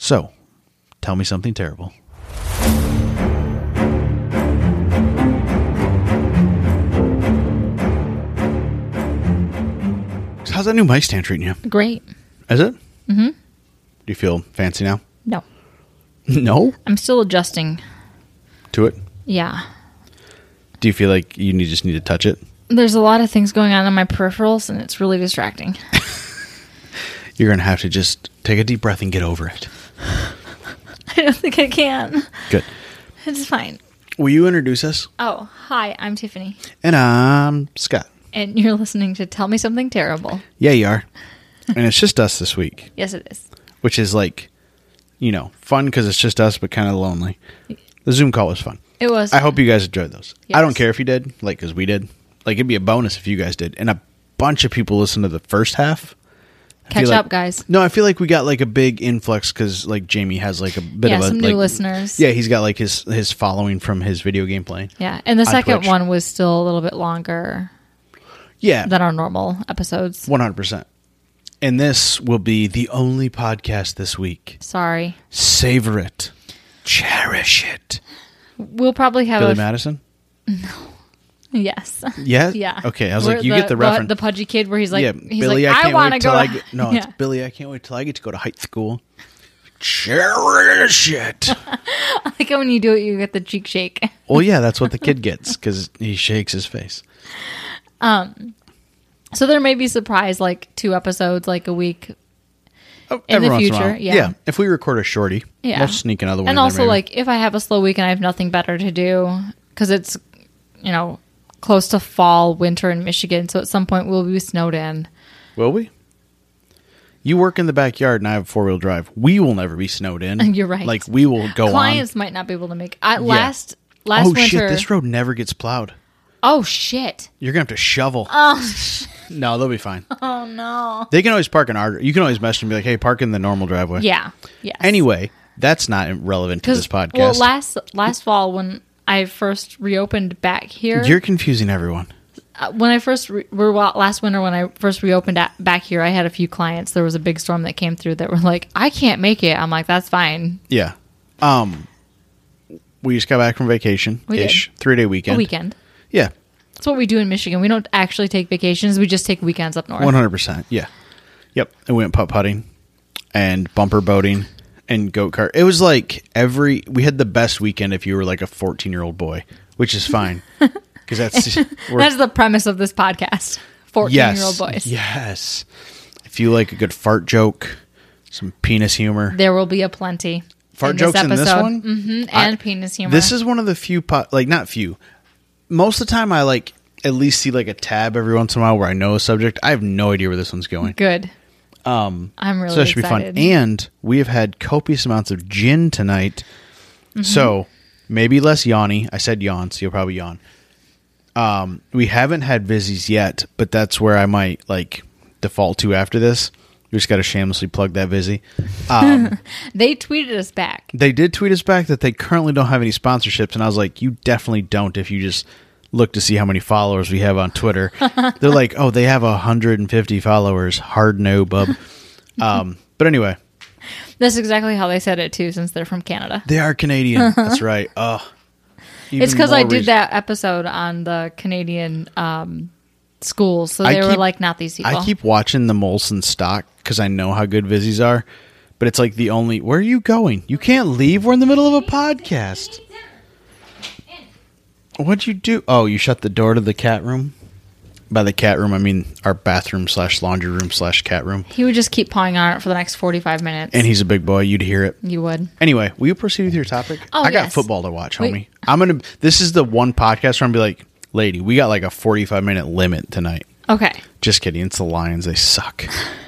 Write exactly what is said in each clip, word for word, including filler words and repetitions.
So, tell me something terrible. How's that new mic stand treating you? Great. Is it? Mm-hmm. Do you feel fancy now? No. No? I'm still adjusting. To it? Yeah. Do you feel like you need, just need to touch it? There's a lot of things going on in my peripherals, and it's really distracting. You're going to have to just take a deep breath and get over it. I don't think I can. Good. It's fine. Will you introduce us? Oh, hi, I'm Tiffany. And I'm Scott. And you're listening to Tell Me Something Terrible. Yeah, you are. And it's just us this week. Yes, it is. Which is like, you know, fun because it's just us, but kind of lonely. The Zoom call was fun. It was. I hope you guys enjoyed those. Yes. I don't care if you did, like, because we did. Like, it'd be a bonus if you guys did. And a bunch of people listened to the first half. I Catch feel up, like, guys. No, I feel like we got, like, a big influx because, like, Jamie has, like, a bit yeah, of a... some like, new listeners. Yeah, he's got, like, his, his following from his video game playing. Yeah, and the on second Twitch. one was still a little bit longer Yeah. than our normal episodes. one hundred percent. And this will be the only podcast this week. Sorry. Savor it. Cherish it. We'll probably have Billy a... Madison? Yes. Yeah? Yeah. Okay, I was Where like, you get the reference. The pudgy kid where he's like, yeah, he's Billy, like, I I, can't want to wait till go I to... get... No, yeah. it's Billy, I can't wait till I get to go to high school. Cherish it. I like it when you do it, you get the cheek shake. Well, yeah, that's what the kid gets because he shakes his face. Um, so there may be surprise, like two episodes, like a week. Oh, In every the once in a future, while. yeah. If we record a shorty, Yeah. we'll sneak another one And in also, there maybe. like, if I have a slow week and I have nothing better to do, because it's, you know, close to fall, winter in Michigan, so at some point we'll be snowed in. Will we? You work in the backyard and I have four-wheel drive. We will never be snowed in. You're right. Like, we will go Clients on. might not be able to make... I, last Yeah. last oh, winter... shit, this road never gets plowed. Oh, shit. You're going to have to shovel. Oh, No, they'll be fine. oh, no. They can always park in our... You can always message and be like, hey, park in the normal driveway. Yeah. Yes. Anyway, that's not relevant to this podcast. Well, last last fall when I first reopened back here... You're confusing everyone. Uh, when I first re- were last winter when I first reopened at, back here, I had a few clients. There was a big storm that came through that were like, "I can't make it." I'm like, "That's fine." Yeah. Um, we just got back from vacation We ish, did. three day weekend. A weekend. Yeah, That's what we do in Michigan. We don't actually take vacations. We just take weekends up north. one hundred percent. Yeah, yep. And we went putt putting and bumper boating and goat kart. It was like every we had the best weekend if you were like a fourteen year old boy, which is fine because that's we're, That's the premise of this podcast. fourteen-year-old yes, boys. Yes. If you like a good fart joke, some penis humor. There will be a plenty. Fart in jokes this in this episode. one? Mm-hmm. I- And penis humor. This is one of the few, po- like not few. Most of the time, I like at least see like a tab every once in a while where I know a subject. I have no idea where this one's going. good. Um, I'm really so that should excited. be fun. And we have had copious amounts of gin tonight, Mm-hmm. so maybe less yawny. I said yawn, so you'll probably yawn. Um, we haven't had Vizzies yet, but that's where I might like default to after this. We just got to shamelessly plug that Vizzy. Um, They tweeted us back. They did tweet us back that they currently don't have any sponsorships, and I was like, you definitely don't if you just look to see how many followers we have on Twitter. They're like, oh, they have one hundred fifty followers. Hard no, bub. Um, but anyway. That's exactly how they said it, too, since they're from Canada. They are Canadian. That's right. Oh, It's because I did that episode on the Canadian um, schools, so I they were keep- like, not these people. I keep watching the Molson stock because I know how good Vizzies are, but it's like the only... Where are you going? You can't leave. We're in the middle of a podcast. What'd you do? Oh, you shut the door to the cat room? By the cat room, I mean our bathroom slash laundry room slash cat room. He would just keep pawing on it for the next forty-five minutes. And he's a big boy. You'd hear it. You would. Anyway, will you proceed with your topic? Oh, I got yes. football to watch, homie. Wait. I'm gonna. This is the one podcast where I'm gonna be like, lady, we got like a forty-five minute limit tonight. Okay. Just kidding. It's the Lions. They suck.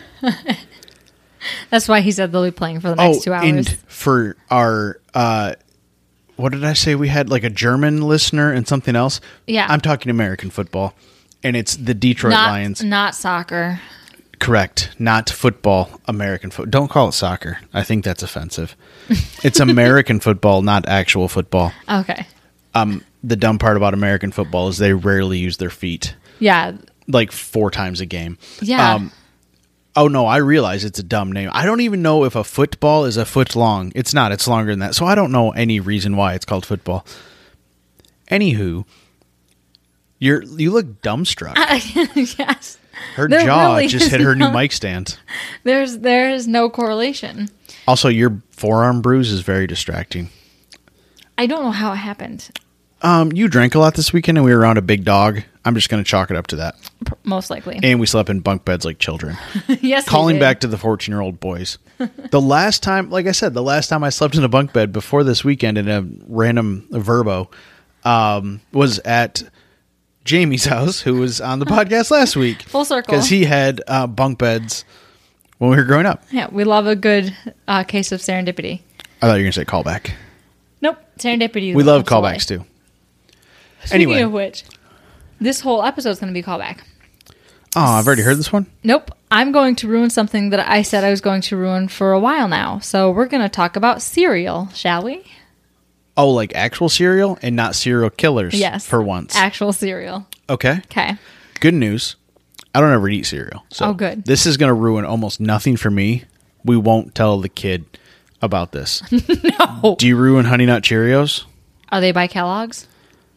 That's why he said they'll be playing for the next oh, two hours. and for our, uh, what did I say? We had like a German listener and something else. Yeah. I'm talking American football, and it's the Detroit not, Lions. Not soccer. Correct. Not football, American football. Don't call it soccer. I think that's offensive. It's American football, not actual football. Okay. Um, the dumb part about American football is they rarely use their feet, Yeah. like four times a game. Yeah. Um, Oh, no, I realize it's a dumb name. I don't even know if a football is a foot long. It's not. It's longer than that. So I don't know any reason why it's called football. Anywho, you're, you look dumbstruck. Yes. Her There jaw really just is hit her new no- mic stand. There's there's no correlation. Also, your forearm bruise is very distracting. I don't know how it happened. Um, you drank a lot this weekend and we were around a big dog. I'm just going to chalk it up to that. P- Most likely. And we slept in bunk beds like children. Yes. we Calling did. back to the fourteen-year-old boys. The last time, like I said, the last time I slept in a bunk bed before this weekend in a random Verbo um, was at Jamie's house, who was on the podcast last week. Full circle. Because he had uh, bunk beds when we were growing up. Yeah, we love a good uh, case of serendipity. I thought you were going to say callback. Nope, serendipity. We love that's the way. callbacks too. Speaking Anyway. of which, this whole episode is going to be a callback. Oh, I've already heard this one. Nope, I'm going to ruin something that I said I was going to ruin for a while now. So we're going to talk about cereal, shall we? Oh, like actual cereal and not serial killers. Yes. For once. Actual cereal. Okay. Okay. Good news. I don't ever eat cereal. So Oh, good. This is going to ruin almost nothing for me. We won't tell the kid about this. No. Do you ruin Honey Nut Cheerios? Are they by Kellogg's?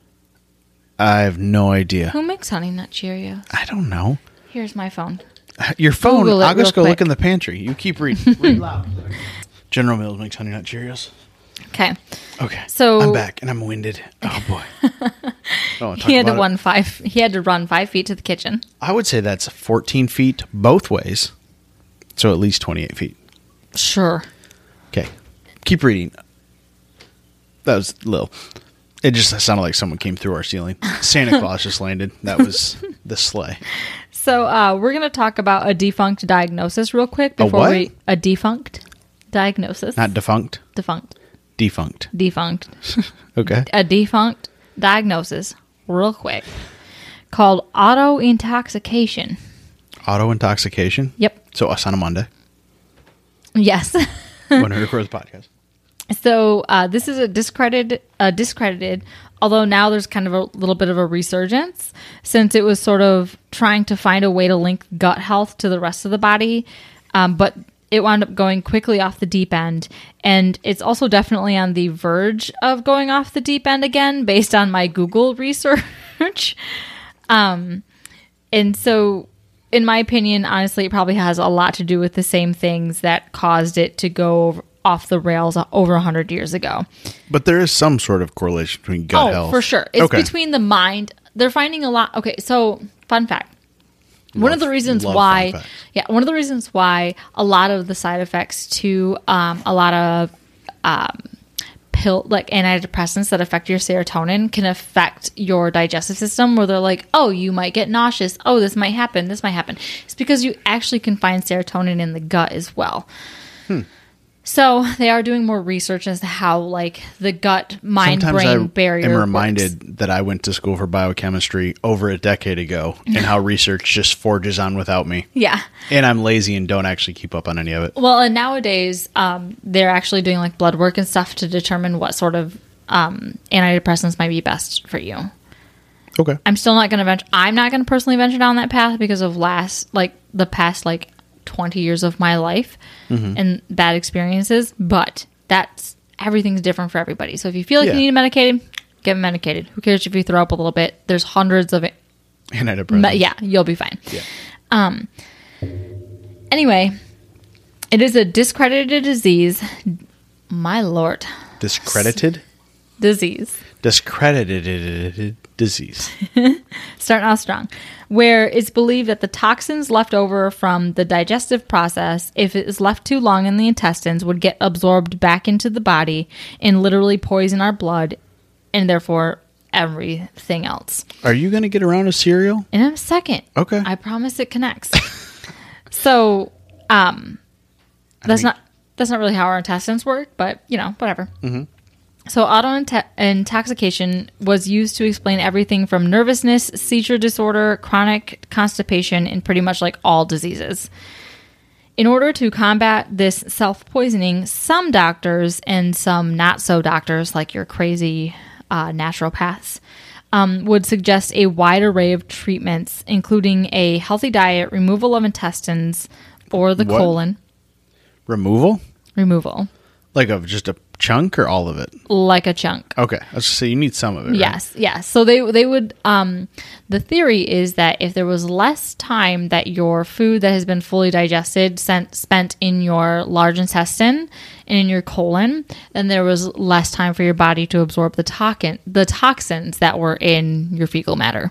I have no idea. Who makes Honey Nut Cheerios? I don't know. Here's my phone. Your phone. Google it I'll just real go look quick. in the pantry. You keep reading. Read loud. General Mills makes Honey Nut Cheerios. Okay. Okay. So- I'm back and I'm winded. Oh boy. Oh, He had to about it. run five. He had to run five feet to the kitchen. I would say that's fourteen feet both ways. So at least twenty-eight feet. Sure. Okay. Keep reading. That was Lil. It just sounded like someone came through our ceiling. Santa Claus just landed. That was the sleigh. So uh, we're going to talk about a defunct diagnosis real quick A before what? we a defunct diagnosis. Not defunct. defunct. Defunct. Defunct. Okay. A defunct diagnosis real quick called auto intoxication. Auto intoxication. Yep. So us on a Monday Yes. when we record the podcast. So uh, this is a discredited, uh, discredited, although now there's kind of a little bit of a resurgence since it was sort of trying to find a way to link gut health to the rest of the body. Um, but it wound up going quickly off the deep end. And it's also definitely on the verge of going off the deep end again based on my Google research. um, and so in my opinion, honestly, it probably has a lot to do with the same things that caused it to go over, off the rails over one hundred years ago. But there is some sort of correlation between gut oh, health. for sure. It's Okay. between the mind. They're finding a lot. Okay, so fun fact. one Love- of the reasons love why, fun facts. yeah, one of the reasons why a lot of the side effects to um, a lot of um, pill, like antidepressants that affect your serotonin can affect your digestive system where they're like, oh, you might get nauseous. Oh, this might happen. This might happen. It's because you actually can find serotonin in the gut as well. Hmm. So they are doing more research as to how like the gut mind Sometimes brain I barrier am works. reminded that I went to school for biochemistry over a decade ago and how research just forges on without me. Yeah. And I'm lazy and don't actually keep up on any of it. Well, and nowadays um, they're actually doing like blood work and stuff to determine what sort of um, antidepressants might be best for you. Okay. I'm still not going to venture. I'm not going to personally venture down that path because of last, like the past, like twenty years of my life Mm-hmm. and bad experiences. But that's everything's different for everybody. So if you feel like Yeah. you need medicated, get medicated. Who cares if you throw up a little bit? There's hundreds of it. Antidepressants. But yeah, you'll be fine. Yeah. Um. Anyway, it is a discredited disease. My lord, Discredited? disease. Discredited disease. Starting off strong, where it's believed that the toxins left over from the digestive process, if it is left too long in the intestines, would get absorbed back into the body and literally poison our blood and therefore everything else. Are you going to get around to cereal? In a second. Okay. I promise it connects. So, um, that's mean- not that's not really how our intestines work, but you know, whatever. Mhm. So, auto intoxication was used to explain everything from nervousness, seizure disorder, chronic constipation, and pretty much like all diseases. In order to combat this self-poisoning, some doctors and some not-so doctors, like your crazy uh, naturopaths, um, would suggest a wide array of treatments, including a healthy diet, removal of intestines, or the What? colon Removal? removal, Like of just a chunk or all of it? like a chunk. Okay. I was just say you need some of it. Right? Yes, yes. So they they would. Um, the theory is that if there was less time that your food that has been fully digested sent, spent in your large intestine and in your colon, then there was less time for your body to absorb the toxin the toxins that were in your fecal matter.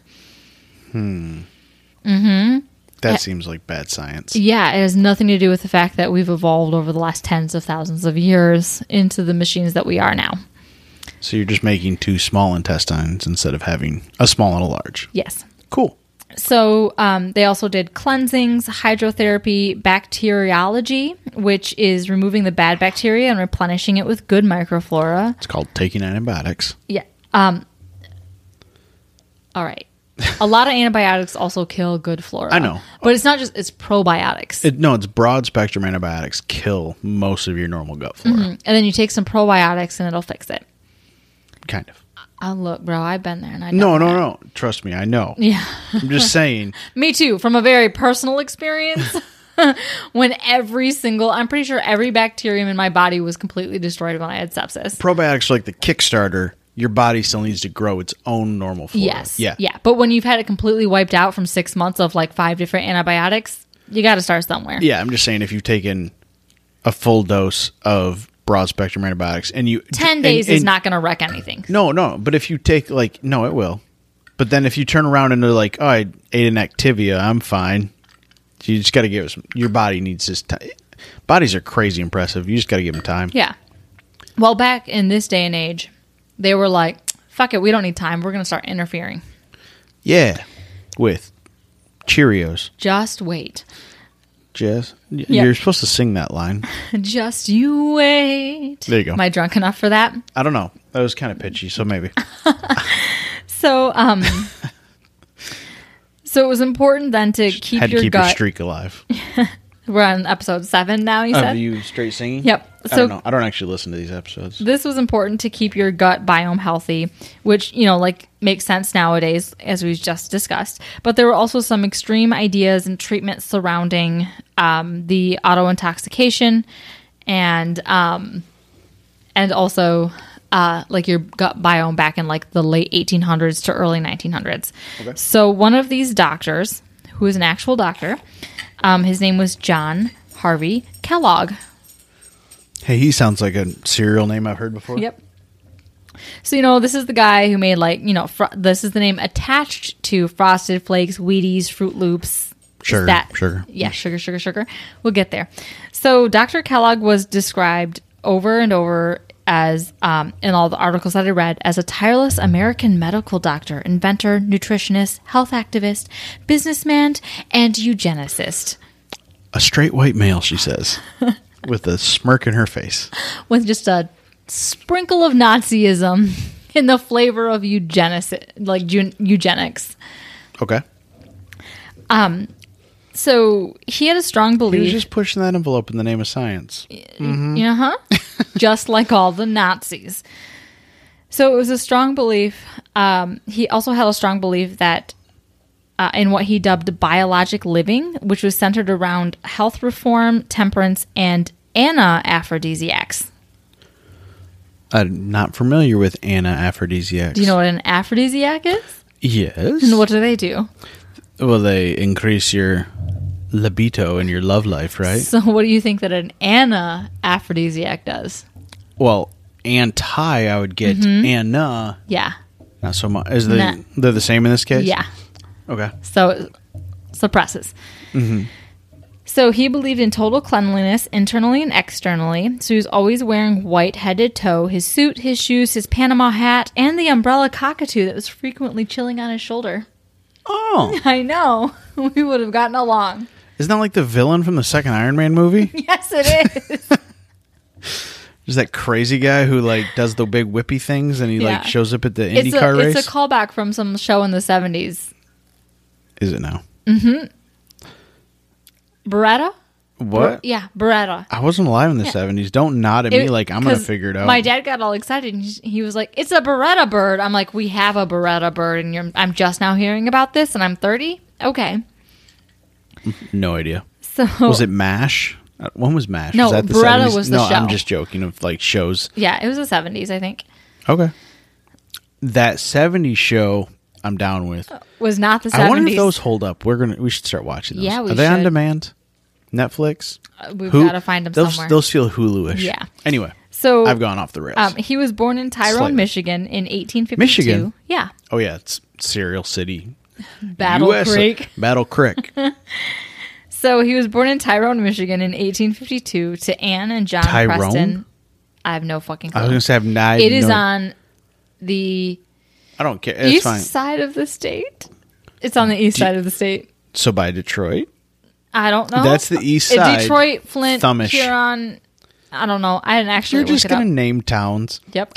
That seems like bad science. Yeah, it has nothing to do with the fact that we've evolved over the last tens of thousands of years into the machines that we are now. So you're just making two small intestines instead of having a small and a large. Yes. Cool. So um, they also did cleansings, hydrotherapy, bacteriology, which is removing the bad bacteria and replenishing it with good microflora. It's called taking antibiotics. Yeah. Um, all right. A lot of antibiotics also kill good flora. I know. But it's not just, it's probiotics. It, no, it's broad spectrum antibiotics kill most of your normal gut flora. And then you take some probiotics and it'll fix it. Kind of. Oh, look, bro, I've been there. And I No, know no, that. no. Trust me, I know. Yeah. I'm just saying. Me too, from a very personal experience. When every single, I'm pretty sure every bacterium in my body was completely destroyed when I had sepsis. Probiotics are like the Kickstarter. Your body still needs to grow its own normal flora. Yes. Yeah. Yeah. But when you've had it completely wiped out from six months of like five different antibiotics, you got to start somewhere. Yeah, I'm just saying if you've taken a full dose of broad spectrum antibiotics and you... Ten and- days is and- not going to wreck anything. No, no. But if you take like... No, it will. But then if you turn around and they're like, oh, I ate an Activia, I'm fine. You just got to give it some... Your body needs this time. Bodies are crazy impressive. You just got to give them time. Yeah. Well, back in this day and age, they were like, fuck it, we don't need time. We're going to start interfering. Yeah. With Cheerios. Just wait. Jess, y- Yeah. you're supposed to sing that line. Just you wait. There you go. Am I drunk enough for that? I don't know. That was kind of pitchy, so maybe. So, um, so it was important then to keep Had to your keep gut. your streak alive. We're on episode seven now, you said? Of you straight singing? Yep. I So- don't know. I don't actually listen to these episodes. This was important to keep your gut biome healthy, which, you know, like makes sense nowadays, as we've just discussed. But there were also some extreme ideas and treatments surrounding um, the auto intoxication and um, and also uh, like your gut biome back in like the late eighteen hundreds to early nineteen hundreds. Okay. So one of these doctors, who is an actual doctor, um, his name was John Harvey Kellogg. Hey, he sounds like a cereal name I've heard before. Yep. So, you know, this is the guy who made, like, you know, fr- this is the name attached to Frosted Flakes, Wheaties, Fruit Loops. Sugar, That, sugar. Yeah, sugar, sugar, sugar. We'll get there. So, Doctor Kellogg was described over and over as, um, in all the articles that I read, as a tireless American medical doctor, inventor, nutritionist, health activist, businessman, and eugenicist. A straight white male, she says, with a smirk in her face. With just a sprinkle of Nazism in the flavor of eugenics, like eu- eugenics. Okay. So he had a strong He was belief, just pushing that envelope in the name of science. uh huh, just like all the Nazis. So it was a strong belief. Um, he also had a strong belief that uh, in what he dubbed biologic living, which was centered around health reform, temperance, and ana-aphrodisiacs. I'm not familiar with ana-aphrodisiacs. Do you know what an aphrodisiac is? Yes. And what do they do? Well, they increase your libido and your love life, right? So what do you think that an ana-aphrodisiac does? Well, anti, I would get ana. Yeah. Not so much. Is they, Nah. they're the same in this case? Yeah. Okay. So it suppresses. So he believed in total cleanliness internally and externally. So he was always wearing white head to toe, his suit, his shoes, his Panama hat, and the umbrella cockatoo that was frequently chilling on his shoulder. Oh. I know. We would have gotten along. Isn't that like the villain from the second Iron Man movie? Yes, it is. There's that crazy guy who like does the big whippy things and he Yeah. like shows up at the it's, IndyCar a, race. it's a callback from some show in the seventies. Is it now? Beretta? What? Yeah, Beretta. I wasn't alive in the Yeah. seventies. Don't nod at me It- like I'm going to 'cause figure it out. My dad got all excited. And he- he was like, "It's a Beretta bird." I'm like, "We have a Beretta bird, and you're, I'm just now hearing about this, and I'm thirty." Okay, No idea. so So Was it MASH? Uh, When was MASH? No, was that the Baretta seventies? was the no, show. I'm just joking of like shows. yeah, it was the seventies, I think. Okay. That seventies show, I'm down with. Was not the seventies. I wonder if those hold up. We're gonna. We should start watching those. Yeah, we Are they on should. demand? Netflix. Uh, we've Who- got to find them those, somewhere. Those feel Hulu-ish. Yeah. Anyway, so I've gone off the rails. Um, he was born in Tyrone, Slightly. Michigan in eighteen fifty-two. Michigan? Yeah. oh yeah, it's Cereal City, Battle U S Creek. Battle Creek. So he was born in Tyrone, Michigan in eighteen fifty-two to Anne and John Tyrone? Preston. I have no fucking clue. I was gonna say I've not. It is no, on the I don't care. It's east fine. side of the state. It's on the east Do- side of the state. So by Detroit. I don't know. That's the east Uh, side. Detroit, Flint, Thumbish. Huron. I don't know. I didn't actually You're look just it gonna up. name towns. Yep.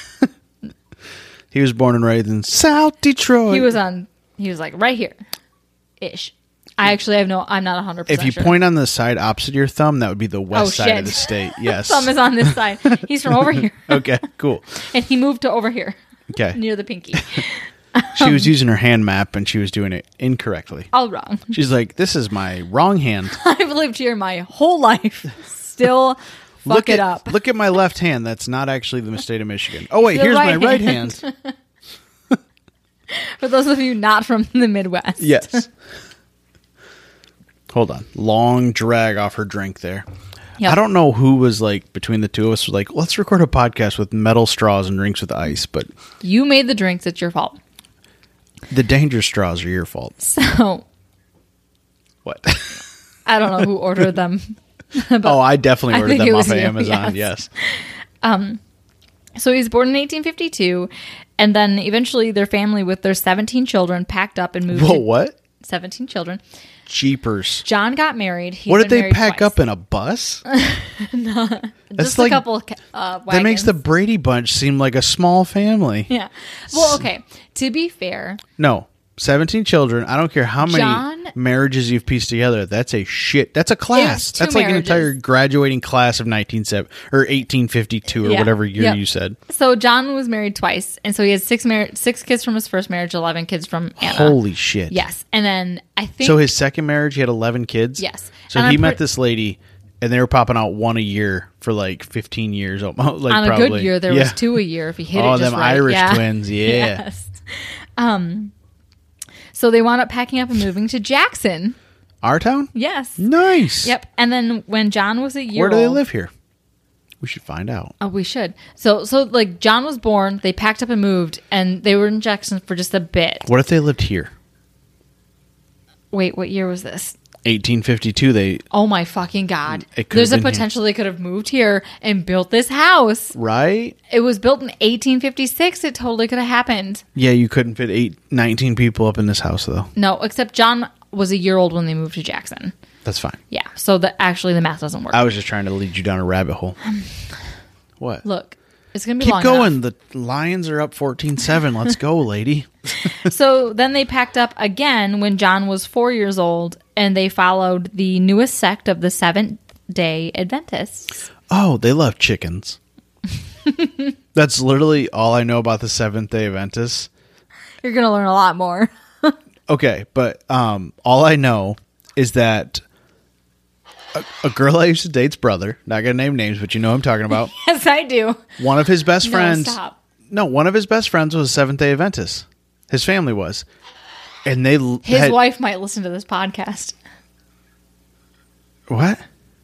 He was born and raised in South Detroit. He was on. He was like right here, ish. I actually have no. I'm not one hundred If percent you sure. point on the side opposite your thumb, that would be the west Oh, side shit. of the state. Yes. Thumb is on this side. He's from over here, Okay, cool. and he moved to over here Okay. near the pinky. She was using her hand map and she was doing it incorrectly. All wrong. She's like, this is my wrong hand. I've lived here my whole life. Still fuck look it at, up. Look at my left hand. That's not actually the state of Michigan. Oh, wait, The here's right my right hand. hand. For those of you not from the Midwest. Yes. Hold on. Long drag off her drink there. Yep. I don't know who was like, between the two of us, was like, let's record a podcast with metal straws and drinks with ice, but You made the drinks. It's your fault. the dangerous straws are your fault. So What? I don't know who ordered them. Oh, I definitely I ordered think them it off was of you, Amazon. yes. Yes. So he was born in eighteen fifty-two, and then eventually their family with their seventeen children packed up and moved Whoa, to what? seventeen children. Jeepers. John got married. He's What did been they married pack twice. up in a bus? Just like- a couple of uh, wagons. That makes the Brady Bunch seem like a small family. Yeah. Well, okay. To be fair, No. seventeen children. I don't care how many John- marriages you've pieced together. That's a shit. That's a class. It's two That's like marriages. an entire graduating class of nineteen seventy or eighteen fifty-two or Yeah. whatever year Yep. you said. so John was married twice, and so he had six mar- six kids from his first marriage, eleven kids from Anna. Holy shit. Yes, and then I think So his second marriage, he had eleven kids? Yes. So And he I'm met pre- this lady, and they were popping out one a year for like fifteen years. Like on a probably. good year there Yeah. was two a year if he hit Oh, it just them right. Irish Yeah. twins. Yeah. Yes. Um. So they wound up packing up and moving to Jackson. Our town? Yes. Nice. Yep. And then when John was a year Where do they old- live here? We should find out. Oh, we should. So, so like John was born, they packed up and moved, and they were in Jackson for just a bit. What if they lived here? Wait, what year was this? eighteen fifty-two. They Oh my fucking god! It could've There's a been here. potential they could have moved here and built this house. right? It was built in eighteen fifty-six. It totally could have happened. Yeah, you couldn't fit eight, nineteen people up in this house though. No, except John was a year old when they moved to Jackson. That's fine. Yeah, so that actually the math doesn't work. I was just trying to lead you down a rabbit hole. What? Look, it's gonna be Keep long going. enough. The Lions are up fourteen seven. Let's go, lady. So then they packed up again when John was four years old, and they followed the newest sect of the Seventh Day Adventists. Oh, they love chickens. That's literally all I know about the Seventh-day Adventists. You're gonna learn a lot more. Okay, but um, all I know is that a, a girl I used to date's brother, not gonna name names, but you know who I'm talking about. Yes, I do. One of his best No, friends. stop. No, one of his best friends was a Seventh-day Adventist. His family was, and they l- His had, wife might listen to this podcast. What?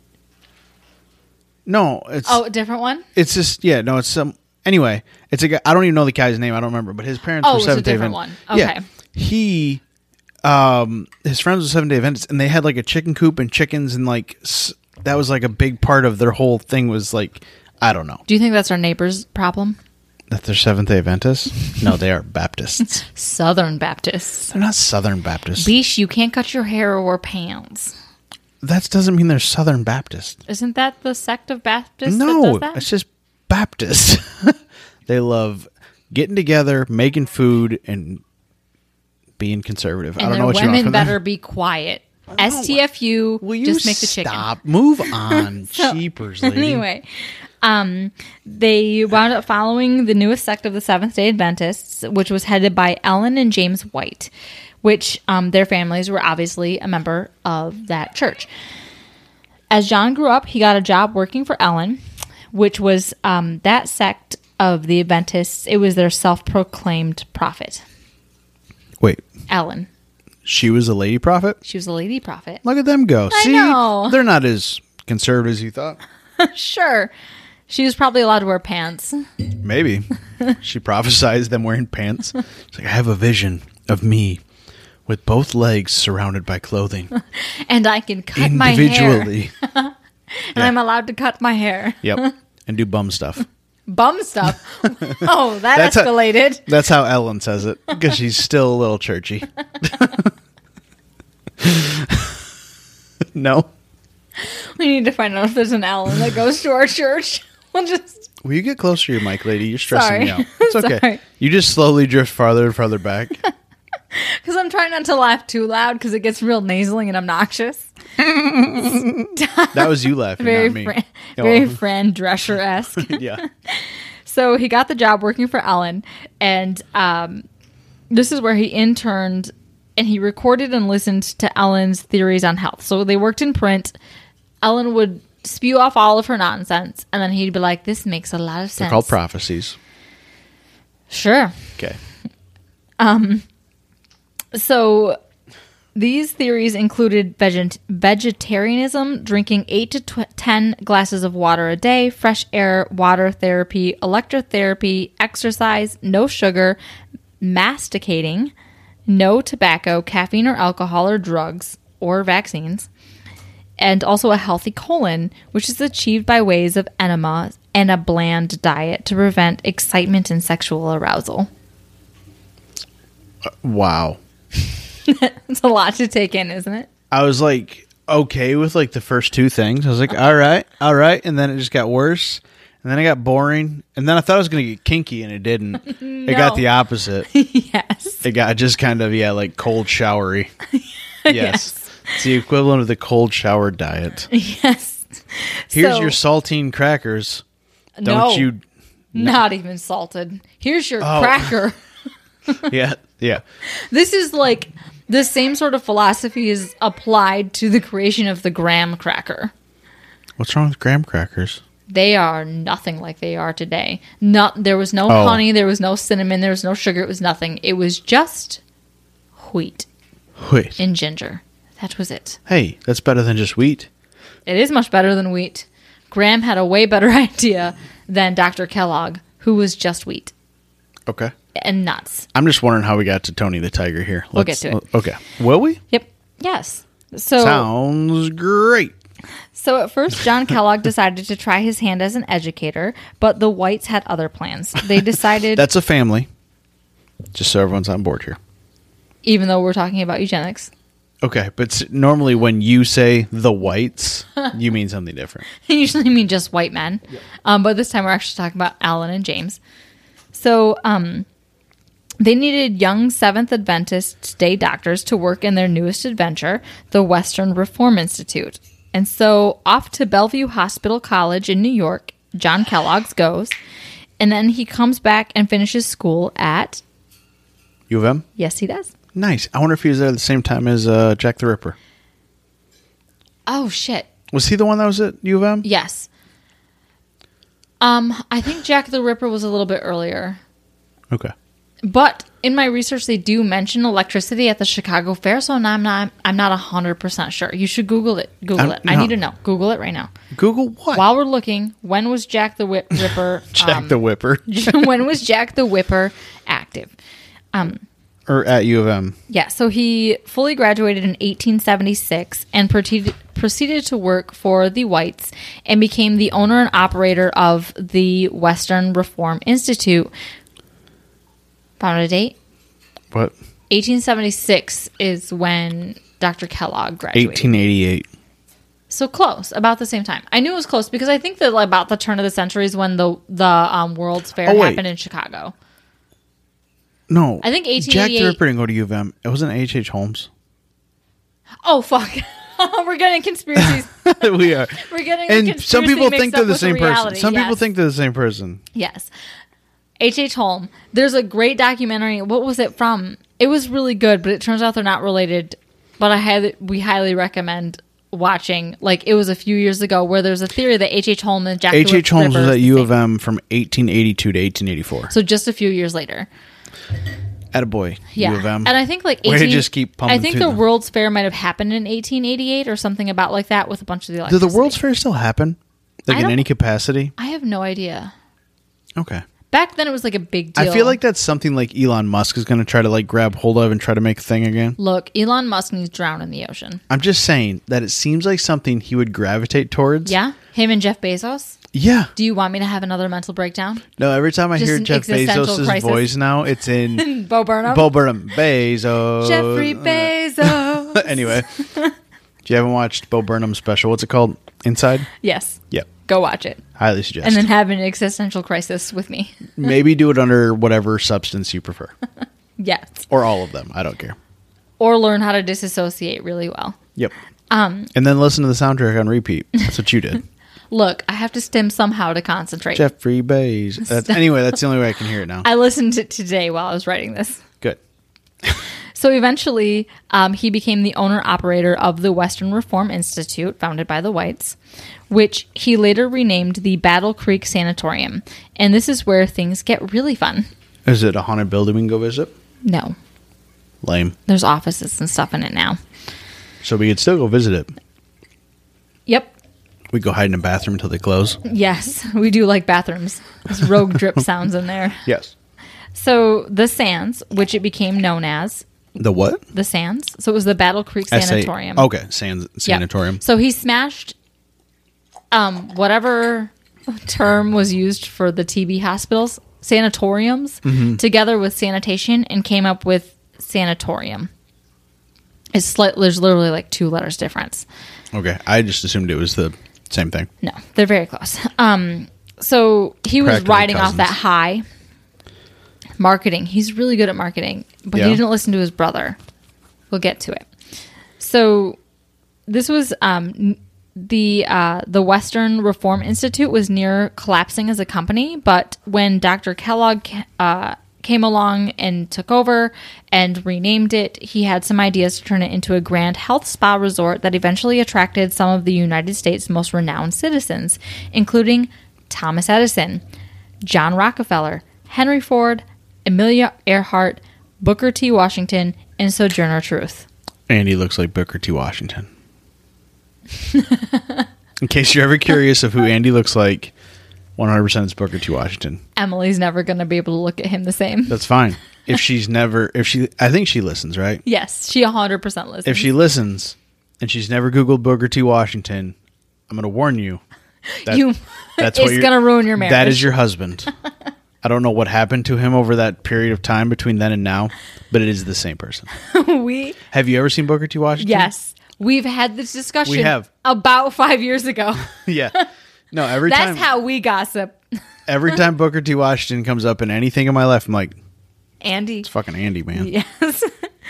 No, it's Oh, a different one? it's just yeah, no, it's some anyway. It's a guy. I don't even know the guy's name. I don't remember, but his parents Oh, were it's a Seventh Day different Adventists. one. Yeah, Okay. he, um, his friends were Seventh Day Adventists, and they had like a chicken coop and chickens, and like s- that was like a big part of their whole thing. Was like I don't know Do you think that's our neighbor's problem? that they're Seventh Day Adventists. No, they are Baptists. Southern Baptists. They're not Southern Baptists. Beesh, you can't cut your hair or wear pants. that doesn't mean they're Southern Baptists. Isn't that the sect of Baptists that No, does that? it's just Baptists. They love getting together, making food, and being conservative. I and don't their know what you want women from better them. be quiet. S T F U, Will you just make the chicken. stop? Move on, cheapers, lady. Anyway, um, they wound up following the newest sect of the Seventh Day Adventists, which was headed by Ellen and James White, which um, their families were obviously a member of that church. As John grew up, he got a job working for Ellen, which was um, that sect of the Adventists. It was their self-proclaimed prophet. Wait. Ellen. She was a lady prophet? She was a lady prophet. Look at them go. I See, know. They're not as conservative as you thought. Sure. She was probably allowed to wear pants. Maybe. She prophesied them wearing pants. She's like, I have a vision of me with both legs surrounded by clothing. And I can cut my hair. Individually. And Yeah. I'm allowed to cut my hair. Yep. And do bum stuff. Bum stuff. Oh, that That's a- escalated. That's how Ellen says it, because she's still a little churchy. No? We need to find out if there's an Ellen that goes to our church. We'll just... Will you get closer to your mic, lady? You're stressing Sorry. me out. It's okay. Sorry. You just slowly drift farther and farther back. Because I'm trying not to laugh too loud because it gets real nasally and obnoxious. That was you laughing, Very, not me. Fran, Oh. very Fran Drescher-esque. Yeah. So he got the job working for Ellen, and um, this is where he interned, and he recorded and listened to Ellen's theories on health. So they worked in print. Ellen would spew off all of her nonsense, and then he'd be like, this makes a lot of sense. They're called prophecies. Sure. Okay. So these theories included veget- vegetarianism, drinking eight to tw- ten glasses of water a day, fresh air, water therapy, electrotherapy, exercise, no sugar, masticating, no tobacco, caffeine or alcohol or drugs or vaccines, and also a healthy colon, which is achieved by ways of enema and a bland diet to prevent excitement and sexual arousal. Wow. It's a lot to take in, isn't it? I was like, okay with like the first two things. I was like, all right, all right. And then it just got worse. And then it got boring. And then I thought it was going to get kinky, and it didn't. It got the opposite. Yes. It got just kind of, yeah, like cold showery. Yes. Yes. It's the equivalent of the cold shower diet. Yes. Here's So- your saltine crackers. Don't No. you? Not even salted. Here's your Oh. cracker. Yeah, yeah. This is like the same sort of philosophy is applied to the creation of the graham cracker. What's wrong with graham crackers? They are nothing like they are today. Not there was no Oh. honey, there was no cinnamon, there was no sugar, it was nothing. It was just wheat Wait. and ginger. That was it. Hey, that's better than just wheat. It is much better than wheat. Graham had a way better idea than Doctor Kellogg, who was just wheat Okay. and nuts. I'm just wondering how we got to Tony the Tiger here. We'll get to it. Okay. Will we? Yep. Yes. So Sounds great. So at first, John Kellogg decided to try his hand as an educator, but the Whites had other plans. They decided, That's a family. Just so everyone's on board here. even though we're talking about eugenics, Okay, but s- normally when you say the whites, you mean something different. I usually mean just white men. Um, but this time we're actually talking about Alan and James. So um, they needed young Seventh Adventist day doctors to work in their newest adventure, the Western Reform Institute. And so off to Bellevue Hospital College in New York, John Kellogg goes. And then he comes back and finishes school at, U of M? yes, he does. Nice. I wonder if he was there at the same time as uh, Jack the Ripper. Oh, shit. Was he the one that was at U of M? Yes. Um, I think Jack the Ripper was a little bit earlier. Okay. But in my research, they do mention electricity at the Chicago Fair, so I'm not I'm not one hundred percent sure. You should Google it. Google I'm- it. I no. need to know. Google it right now. Google what? While we're looking, when was Jack the Whip- Ripper... Jack um, the Whipper. when was Jack the Whipper active? Or at U of M. Yeah, so he fully graduated in eighteen seventy-six and proceeded, proceeded to work for the Whites and became the owner and operator of the Western Reform Institute. Found a date? What? eighteen seventy-six is when Doctor Kellogg graduated. eighteen eighty-eight. So close, about the same time. I knew it was close because I think that like, about the turn of the century is when the the um, World's Fair Oh, wait. happened in Chicago. No. I think eighteen Jack eighty-eight the Ripper didn't go to U of M. It wasn't H H. Holmes. Oh, fuck. We're getting conspiracies. We are. We're getting And some people think they're the same person. reality. Some people Yes. think they're the same person. Yes. H H. Holmes. There's a great documentary. What was it from? It was really good, but it turns out they're not related. But I highly, we highly recommend watching. Like, it was a few years ago where there's a theory that H H. Holmes and Jack H H. Holmes was at U same. of M from eighteen eighty-two to eighteen eighty-four. So just a few years later. Attaboy, Yeah. U of M. And I think like Way to eighteen just keep pumping I think through the them. World's Fair might have happened in eighteen eighty-eight or something about like that with a bunch of the Do electricity. the World's Fair still happen? Like I in don't- any capacity? I have no idea. Okay. Back then it was like a big deal. I feel like that's something like Elon Musk is going to try to like grab hold of and try to make a thing again. Look, Elon Musk needs to drown in the ocean. I'm just saying that it seems like something he would gravitate towards. Yeah? Him and Jeff Bezos? Yeah. Do you want me to have another mental breakdown? No, every time I Just hear an Jeff existential Bezos' crisis. voice now, it's in Bo Burnham? Bo Burnham. Bezos. Jeffrey Bezos. Anyway, if you haven't watched Bo Burnham's special, what's it called? Inside? Yes. Yep. Go watch it. Highly suggest. And then have an existential crisis with me. Maybe do it under whatever substance you prefer. Yes. Or all of them. I don't care. Or learn how to disassociate really well. Yep. Um, and then listen to the soundtrack on repeat. That's what you did. Look, I have to stim somehow to concentrate. Jeffrey Bezos. That's, anyway, that's the only way I can hear it now. I listened to it today while I was writing this. Good. So eventually, um, he became the owner-operator of the Western Reform Institute, founded by the Whites, which he later renamed the Battle Creek Sanatorium. And this is where things get really fun. Is it a haunted building we can go visit? No, Lame. there's offices and stuff in it now. So we could still go visit it. Yep. We go hide in a bathroom until they close. Yes, we do like bathrooms. There's rogue drip sounds in there. Yes. So the Sands, which it became known as, The what? the Sands. So it was the Battle Creek S A Sanatorium. Okay, Sands, Yep. Sanatorium. So he smashed um, whatever term was used for the T B hospitals, sanatoriums, Mm-hmm. together with sanitation and came up with sanatorium. It's slight, there's literally like two letters difference. Okay, I just assumed it was the same thing. No, they're very close. Um, so he was Practically riding off cousins. that high. Marketing. He's really good at marketing, but Yeah. he didn't listen to his brother. We'll get to it. So this was um, n- the uh, the Western Reform Institute was near collapsing as a company, but when Doctor Kellogg uh, came along and took over and renamed it, he had some ideas to turn it into a grand health spa resort that eventually attracted some of the United States' most renowned citizens, including Thomas Edison, John Rockefeller, Henry Ford, Amelia Earhart, Booker T. Washington, and Sojourner Truth. Andy looks like Booker T. Washington. In case you're ever curious of who Andy looks like, one hundred percent it's Booker T. Washington. Emily's never going to be able to look at him the same. That's fine. If she's never, if she, I think she listens, right? Yes, she one hundred percent listens. If she listens and she's never Googled Booker T. Washington, I'm going to warn you. That, you, that's it's what you're- going to ruin your marriage. That is your husband. I don't know what happened to him over that period of time between then and now, but it is the same person. we Have you ever seen Booker T. Washington? Yes. We've had this discussion We have. about five years ago. Yeah. No, every That's time how we gossip. every time Booker T. Washington comes up in anything in my life, I'm like, Andy. it's fucking Andy, man. Yes.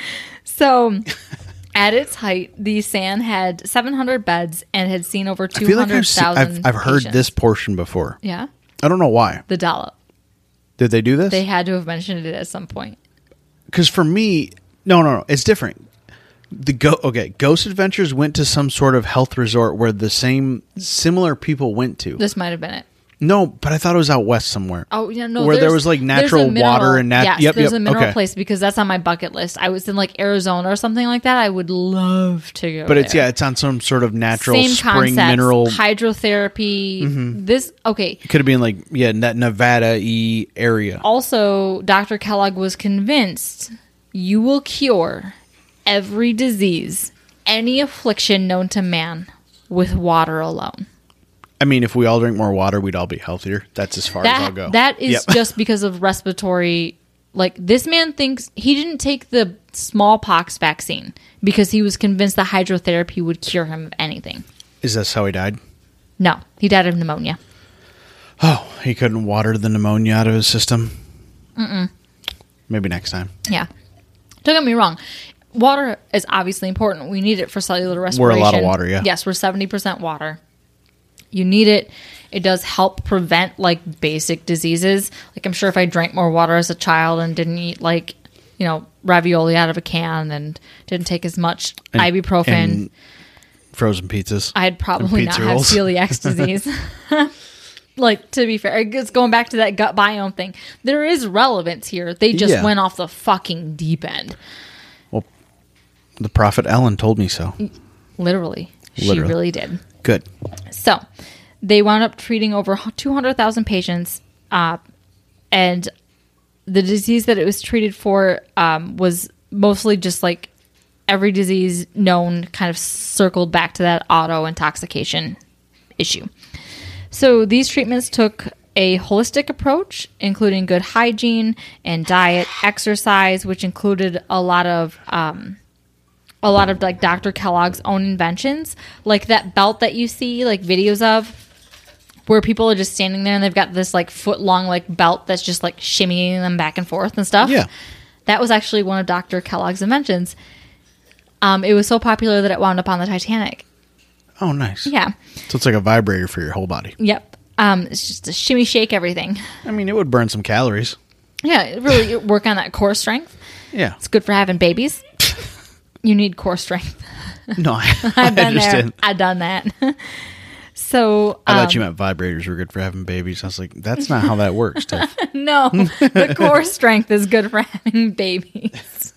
So, at its height, the Sand had seven hundred beds and had seen over I feel like I've, seen, 200,000 I've, I've heard patients. this portion before. Yeah. I don't know why. The dollop. Did they do this? They had to have mentioned it at some point. Because for me, no, no, no, it's different. The go okay, Ghost Adventures went to some sort of health resort where the same similar people went to. This might have been it. No, but I thought it was out west somewhere. Oh, yeah, no. Where there there's- was, like, there's natural a mineral- water and nat- Yes, yep, there's yep, a mineral okay. place because that's on my bucket list. I was in like Arizona or something like that. I would love to go. But it's there. yeah, it's on some sort of natural Same spring concepts, mineral. It hydrotherapy. This okay. could have been like yeah, that Nevada-y area. Also, Doctor Kellogg was convinced you will cure every disease, any affliction known to man, with water alone. I mean, if we all drink more water, we'd all be healthier. That's as far as I'll That go. that is Yep. just because of respiratory. Like, this man thinks he didn't take the smallpox vaccine because he was convinced that hydrotherapy would cure him of anything. Is this how he died? No, he died of pneumonia. Oh, he couldn't water the pneumonia out of his system. Mm-mm. Maybe next time. Yeah. Don't get me wrong. Water is obviously important. We need it for cellular We're respiration. a lot of water, yeah. Yes, we're seventy percent water. You need it. It does help prevent, like, basic diseases. Like, I'm sure if I drank more water as a child and didn't eat, like, you know, ravioli out of a can and didn't take as much And- ibuprofen. and frozen pizzas. I'd probably not pizza have rolls. celiac disease. Like, to be fair, it's going back to that gut biome thing. There is relevance here. They just Yeah. went off the fucking deep end. Well, the prophet Ellen told me so. Literally. She Literally. really did. Good. So, they wound up treating over two hundred thousand patients, uh, and the disease that it was treated for um, was mostly just like every disease known kind of circled back to that auto intoxication issue. So these treatments took a holistic approach, including good hygiene and diet, exercise, which included a lot of um, a lot of like Doctor Kellogg's own inventions, like that belt that you see like videos of, where people are just standing there and they've got this like foot long like belt that's just like shimmying them back and forth and stuff. Yeah. That was actually one of Doctor Kellogg's inventions. Um, it was so popular that it wound up on the Titanic. Oh, nice. Yeah. So it's like a vibrator for your whole body. Yep. Um, it's just a shimmy shake everything. I mean, it would burn some calories. Yeah, it really work on that core strength. Yeah. It's good for having babies. You need core strength. No, I, I I've been understand. there. I've done that. So I um, thought you meant vibrators were good for having babies. I was like, that's not how that works, Tiff. no, the core strength is good for having babies.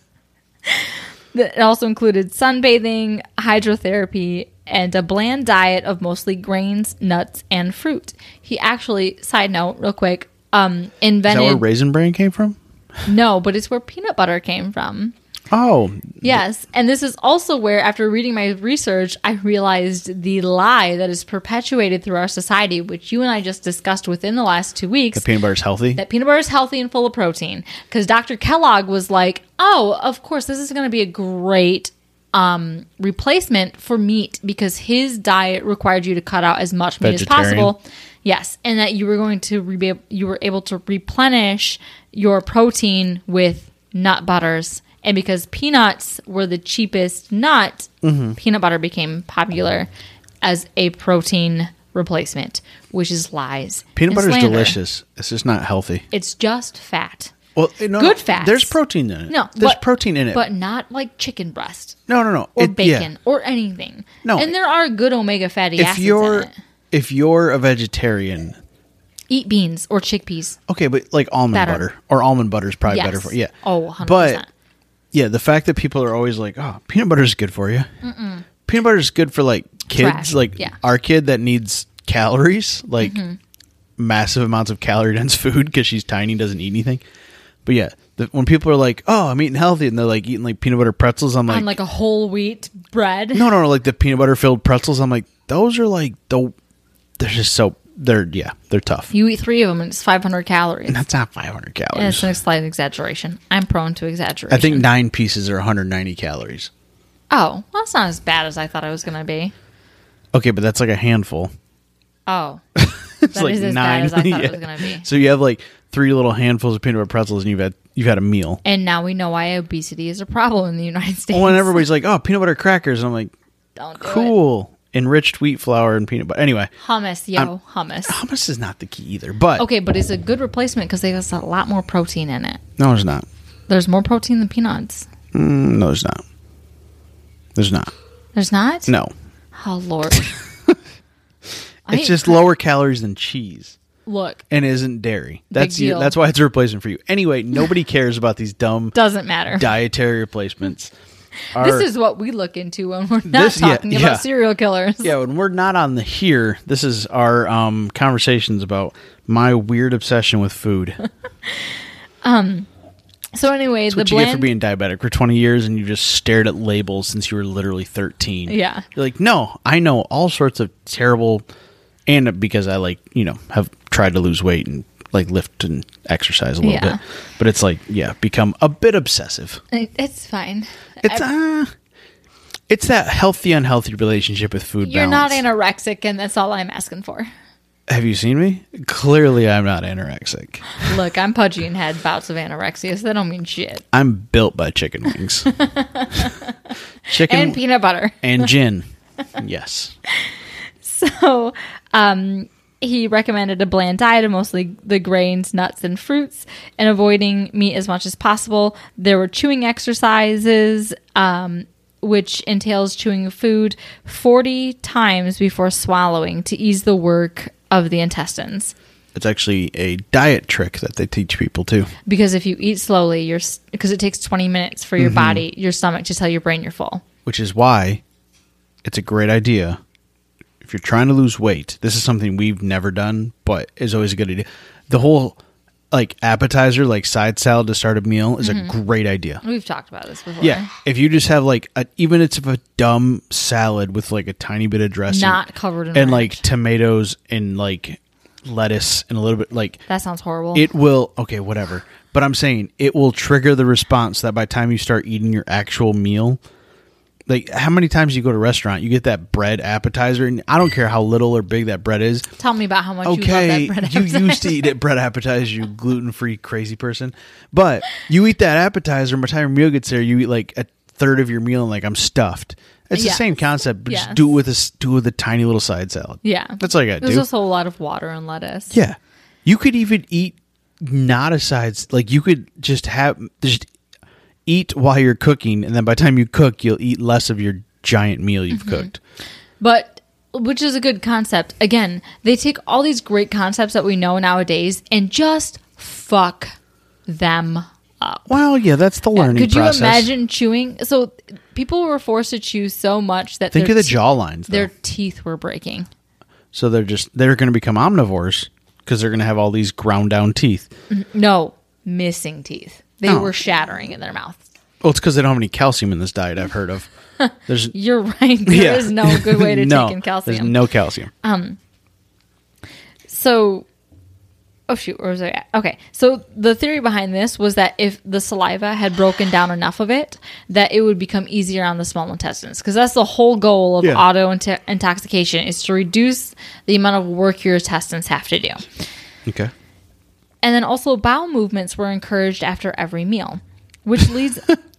It also included sunbathing, hydrotherapy, and a bland diet of mostly grains, nuts, and fruit. He actually, side note, real quick, um, Is invented. that where Raisin Bran came from? No, but it's where peanut butter came from. Oh, Yes, and this is also where, after reading my research, I realized the lie that is perpetuated through our society, which you and I just discussed within the last two weeks. the peanut butter's healthy. That peanut butter is healthy and full of protein. Because Doctor Kellogg was like, oh, of course, this is going to be a great um, replacement for meat, because his diet required you to cut out as much meat as Vegetarian. possible. Yes, and that you were going to re- you were able to replenish your protein with nut butters. And because peanuts were the cheapest nut, Mm-hmm. peanut butter became popular as a protein replacement, which is lies. Peanut and butter's slander. delicious. It's just not healthy. It's just fat. Well, no, Good no, fats. There's protein in it. No, there's but- protein in it. But not like chicken breast no, no, no. or It- bacon yeah. or anything. No. And there are good omega fatty If acids you're in it. if you're a vegetarian, Eat beans or chickpeas. okay, but like almond Better. butter or almond butter is probably Yes. better for yeah. Oh, one hundred But percent. yeah, the fact that people are always like, "Oh, peanut butter is good for you." Mm-mm. Peanut butter is good for like kids, Trash. like Yeah. our kid that needs calories, like Mm-hmm. massive amounts of calorie dense food because she's tiny, doesn't eat anything. But yeah, the, when people are like, "Oh, I'm eating healthy," and they're like eating like peanut butter pretzels, I'm like, On like a whole wheat bread. no, no, no, like the peanut butter filled pretzels. I'm like, those are like the, they're just so they're yeah, they're tough. You eat three of them and it's five hundred calories. And that's not five hundred And calories. it's a slight exaggeration. I'm prone to exaggeration. I think nine pieces are one hundred ninety calories. Oh, well, that's not as bad as I thought it was going to be. Okay, but that's like a handful. Oh. It's That like is as nine. bad as I thought Yeah. it was going to be. So you have like three little handfuls of peanut butter pretzels, and you've had you've had a meal. And now we know why obesity is a problem in the United States. Well, and everybody's like, "Oh, peanut butter crackers," and I'm like, Don't do it. "Cool, enriched wheat flour and peanut butter." Anyway, Hummus, yo, hummus. hummus is not the key either. But Okay, but it's a good replacement because they have a lot more protein in it. no, it's not. There's more protein than peanuts. Mm, no, it's not. There's not. There's not? No, Oh, Lord. I it's hate just crack- lower calories than cheese. Look, And isn't dairy. That's deal. that's why it's a replacement for you. Anyway, nobody cares about these dumb doesn't matter. dietary replacements. Our- This is what we look into when we're not This- yeah, talking yeah. about serial killers. yeah, when we're not on the here, this is our um, conversations about my weird obsession with food. So anyway, That's the what you get for blend. being diabetic for twenty years, and you just stared at labels since you were literally thirteen. Yeah. You're like, no, I know all sorts of terrible, and because I like, you know, have tried to lose weight and like lift and exercise a little Yeah. bit, but it's like, yeah, become a bit obsessive. It- It's fine. It's uh, it's that healthy unhealthy relationship with food. You're balance. not anorexic, and that's all I'm asking for. Have you seen me? Clearly, I'm not anorexic. Look, I'm pudgy and had bouts of anorexia, so that don't mean shit. I'm built by chicken wings, chicken And peanut butter. and gin. Yes. So, um, he recommended a bland diet of mostly the grains, nuts, and fruits, and avoiding meat as much as possible. There were chewing exercises, um, which entails chewing food forty times before swallowing to ease the work of the intestines. It's actually a diet trick that they teach people too. Because if you eat slowly, you're because it takes twenty minutes for your mm-hmm. body, your stomach to tell your brain you're full. Which is why it's a great idea. If you're trying to lose weight, this is something we've never done, but is always a good idea. The whole like appetizer, like side salad to start a meal is mm-hmm. a great idea. We've talked about this before. Yeah. If you just have like, a, even it's a dumb salad with like a tiny bit of dressing. Not covered in And ranch. like tomatoes and like lettuce and a little bit like. That sounds horrible. It will, okay, whatever. But I'm saying it will trigger the response that by the time you start eating your actual meal, like how many times you go to a restaurant, you get that bread appetizer, and I don't care how little or big that bread is. Tell me about how much okay, you love that bread you appetizer. used to eat it bread appetizer, you gluten-free crazy person. But you eat that appetizer, and by the time your meal gets there, you eat like a third of your meal, and like I'm stuffed. It's yes. the same concept, but yes. just do it with a do it with a tiny little side salad. Yeah, that's all you got to do. There's also a lot of water and lettuce. Yeah, you could even eat not a side, like you could just have just eat while you're cooking, and then by the time you cook, you'll eat less of your giant meal you've mm-hmm. cooked. But which is a good concept. Again, they take all these great concepts that we know nowadays and just fuck them up. Well, yeah, that's the learning Could you process. imagine chewing? So people were forced to chew so much that think their of the te- jawlines. Though. Their teeth were breaking. So they're just they're going to become omnivores because they're going to have all these ground down teeth. No, missing teeth. They oh. were shattering in their mouth. Well, it's because they don't have any calcium in this diet. I've heard of. There's, You're right. There yeah. is no good way to no, take in calcium. There's no calcium. Um. So, oh shoot, where was I at? Okay, so the theory behind this was that if the saliva had broken down enough of it, that it would become easier on the small intestines. Because that's the whole goal of yeah. auto intoxication is to reduce the amount of work your intestines have to do. Okay. And then also bowel movements were encouraged after every meal, which leads.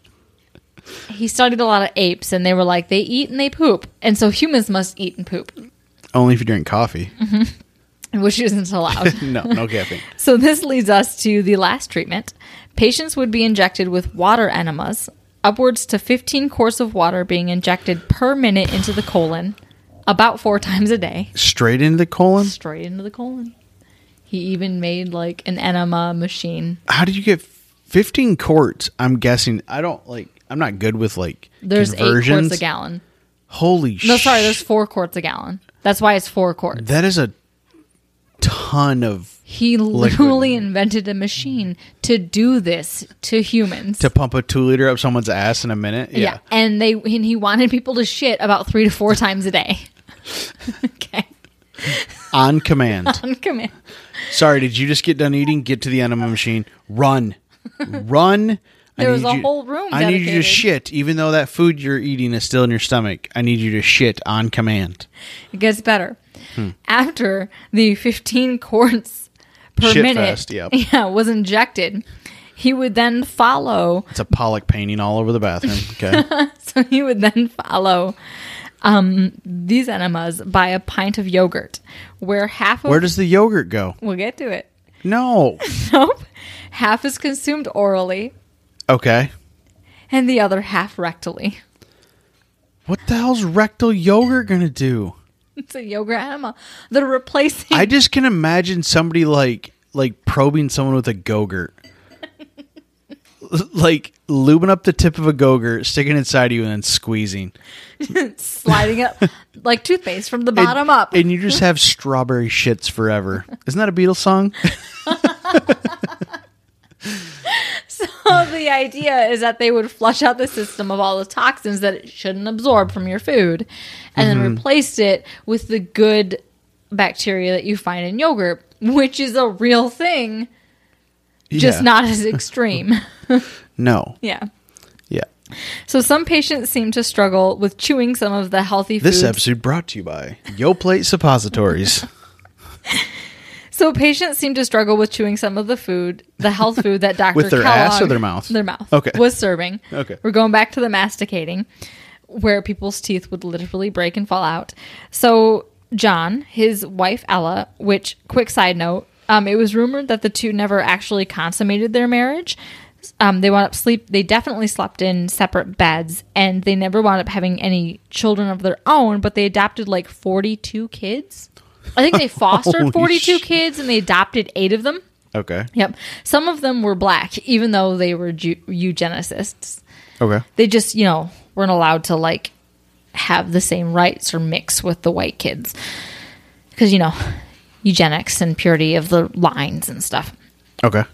He studied a lot of apes, and they were like, they eat and they poop. And so humans must eat and poop. Only if you drink coffee. Mm-hmm. Which isn't allowed. no, no caffeine. So this leads us to the last treatment. Patients would be injected with water enemas, upwards to fifteen quarts of water being injected per minute into the colon, about four times a day. Straight into the colon? Straight into the colon. He even made like an enema machine. How did you get fifteen quarts? I'm guessing. I don't like... I'm not good with like There's conversions. eight quarts a gallon. Holy shit. No, sorry, there's four quarts a gallon. That's why it's four quarts. That is a ton of He literally liquid. invented a machine to do this to humans. To pump a two liter up someone's ass in a minute? Yeah. yeah. And they and he wanted people to shit about three to four times a day. Okay. On command. On command. Sorry, did you just get done eating? Get to the enema machine. Run. Run. There was a you, whole room I dedicated. need you to shit, even though that food you're eating is still in your stomach. I need you to shit on command. It gets better. Hmm. After the fifteen quarts per shit minute fest, yep. yeah, was injected, he would then follow... It's a Pollock painting all over the bathroom. Okay. So he would then follow um, these enemas by a pint of yogurt, where half of... Where does the yogurt go? We'll get to it. No. Nope. Half is consumed orally. Okay. And the other half rectally. What the hell's rectal yogurt gonna do? It's a yogurt enema. They're replacing... I just can imagine somebody like like probing someone with a Go-Gurt. Like lubing up the tip of a Go-Gurt, sticking it inside you, and then squeezing. Sliding it like toothpaste from the bottom and, up. And you just have strawberry shits forever. Isn't that a Beatles song? So the idea is that they would flush out the system of all the toxins that it shouldn't absorb from your food, and mm-hmm. then replaced it with the good bacteria that you find in yogurt, which is a real thing, yeah. just not as extreme. No. Yeah. Yeah. So some patients seem to struggle with chewing some of the healthy foods. This episode brought to you by YoPlate Suppositories. So patients seem to struggle with chewing some of the food, the health food that Doctor With their Kellogg, ass or their mouth? Their mouth. Okay. Was serving. Okay. We're going back to the masticating, where people's teeth would literally break and fall out. So John, his wife Ella, which, quick side note, um, it was rumored that the two never actually consummated their marriage. Um, they wound up sleep. They definitely slept in separate beds, and they never wound up having any children of their own. But they adopted like forty-two kids. I think they fostered Holy forty-two shit. kids, and they adopted eight of them. Okay. Yep. Some of them were black, even though they were ju- eugenicists. Okay. They just, you know, weren't allowed to like have the same rights or mix with the white kids because, you know, eugenics and purity of the lines and stuff. Okay.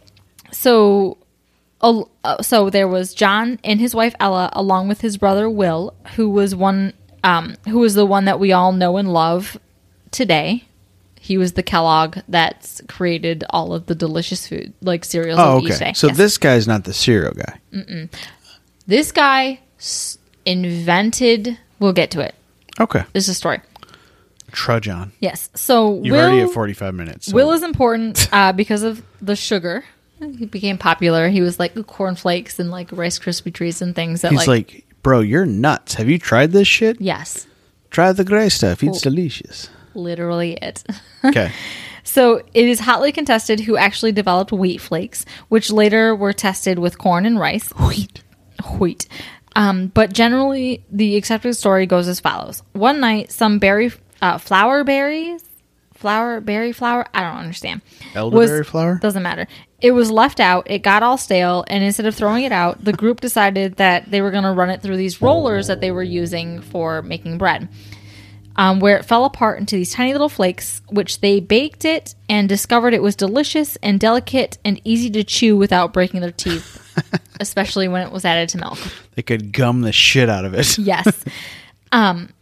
So, uh, so there was John and his wife Ella, along with his brother Will, who was one, um, who was the one that we all know and love today. He was the Kellogg that's created all of the delicious food, like cereals. Oh, that we eat okay. today. So Yes. this guy's not the cereal guy. Mm-mm. This guy s- invented. We'll get to it. Okay. This is a story. Trudge on. Yes. So You're Will, already at forty-five minutes. So. Will is important uh, because of the sugar. He became popular. He was like cornflakes and like Rice Krispie treats and things that He's like, like, bro, you're nuts. Have you tried this shit? yes, Try the gray stuff. It's Cool. delicious. literally it. Okay. So it is hotly contested who actually developed wheat flakes, which later were tested with corn and rice. Wheat. Wheat. Um, but generally, the accepted story goes as follows. One night, some berry, uh, flower berries, flower, berry flour, I don't understand. Elderberry flour? Doesn't matter. It was left out. It got all stale. And instead of throwing it out, the group decided that they were going to run it through these rollers that they were using for making bread. Um, where it fell apart into these tiny little flakes, which they baked it and discovered it was delicious and delicate and easy to chew without breaking their teeth, especially when it was added to milk. They could gum the shit out of it. Yes. Um,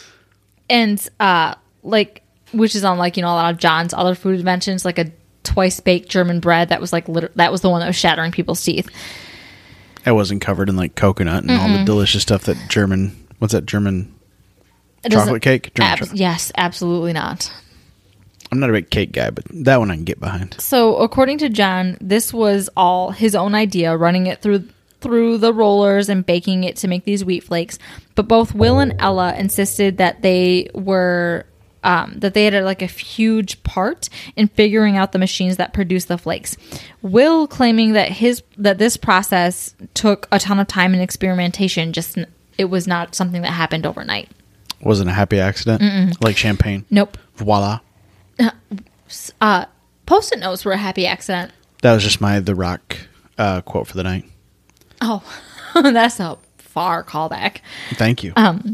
and, uh, like, which is on, like, you know, a lot of John's other food inventions, like a twice baked German bread that was, like, liter- that was the one that was shattering people's teeth. I wasn't covered in like coconut and all the delicious stuff that German, what's that German It doesn't- chocolate cake? German Ab- chocolate. yes, absolutely not. I'm not a big cake guy, but that one I can get behind. So, according to John, this was all his own idea, running it through through the rollers and baking it to make these wheat flakes. But both Will and Ella insisted that they were um, that they had a, like a huge part in figuring out the machines that produce the flakes. Will claiming that his that this process took a ton of time and experimentation. Just n- it was not something that happened overnight. Wasn't a happy accident. Mm-mm. Like champagne. Nope. Voila. Uh, Post-it notes were a happy accident. That was just my The Rock uh, quote for the night. Oh, that's a far callback. Thank you. Um.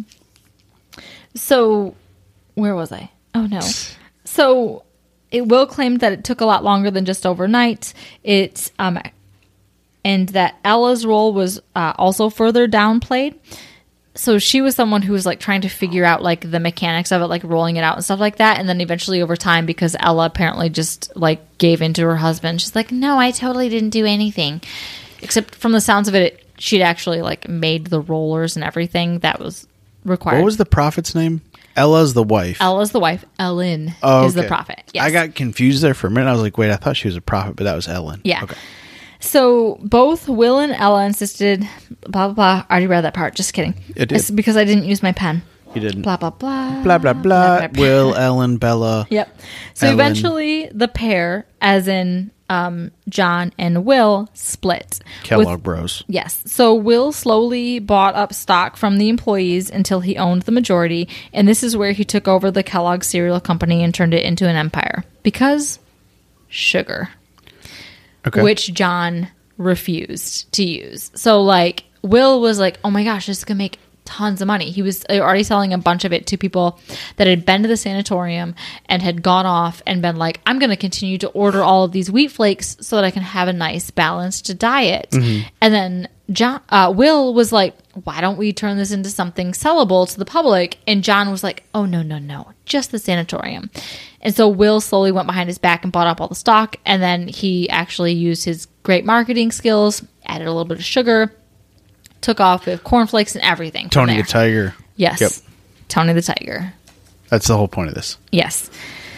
So, where was I? Oh no. So, it will claim that it took a lot longer than just overnight. It um, and that Ella's role was uh, also further downplayed. So she was someone who was like trying to figure out like the mechanics of it, like rolling it out and stuff like that. And then eventually over time, because Ella apparently just like gave in to her husband, she's like, no, I totally didn't do anything. Except from the sounds of it, it she'd actually like made the rollers and everything that was required. What was the prophet's name? Ella's the wife. Ella's the wife. Ellen Oh, is the okay. prophet. Yes. I got confused there for a minute. I was like, wait, I thought she was a prophet, but that was Ellen. Yeah. Okay. So both Will and Ella insisted, blah, blah, blah. I already read that part. Just kidding. It did. It's because I didn't use my pen. You didn't. Blah, blah, blah. Blah, blah, blah. blah, blah. Will, Ellen, Bella. Yep. So Ellen. eventually the pair, as in um, John and Will, split. Kellogg With- Bros. Yes. So Will slowly bought up stock from the employees until he owned the majority. And this is where he took over the Kellogg cereal company and turned it into an empire. Because sugar. Okay. Which John refused to use. So, like, Will was like, oh my gosh, this is going to make tons of money. He was already selling a bunch of it to people that had been to the sanatorium and had gone off and been like, I'm going to continue to order all of these wheat flakes so that I can have a nice balanced diet. Mm-hmm. And then John, uh, Will was like, why don't we turn this into something sellable to the public? And John was like, oh, no, no, no, just the sanatorium. And so Will slowly went behind his back and bought up all the stock. And then he actually used his great marketing skills, added a little bit of sugar, took off with cornflakes and everything. from Tony there. the Tiger. Yes. Yep. Tony the Tiger. That's the whole point of this. Yes.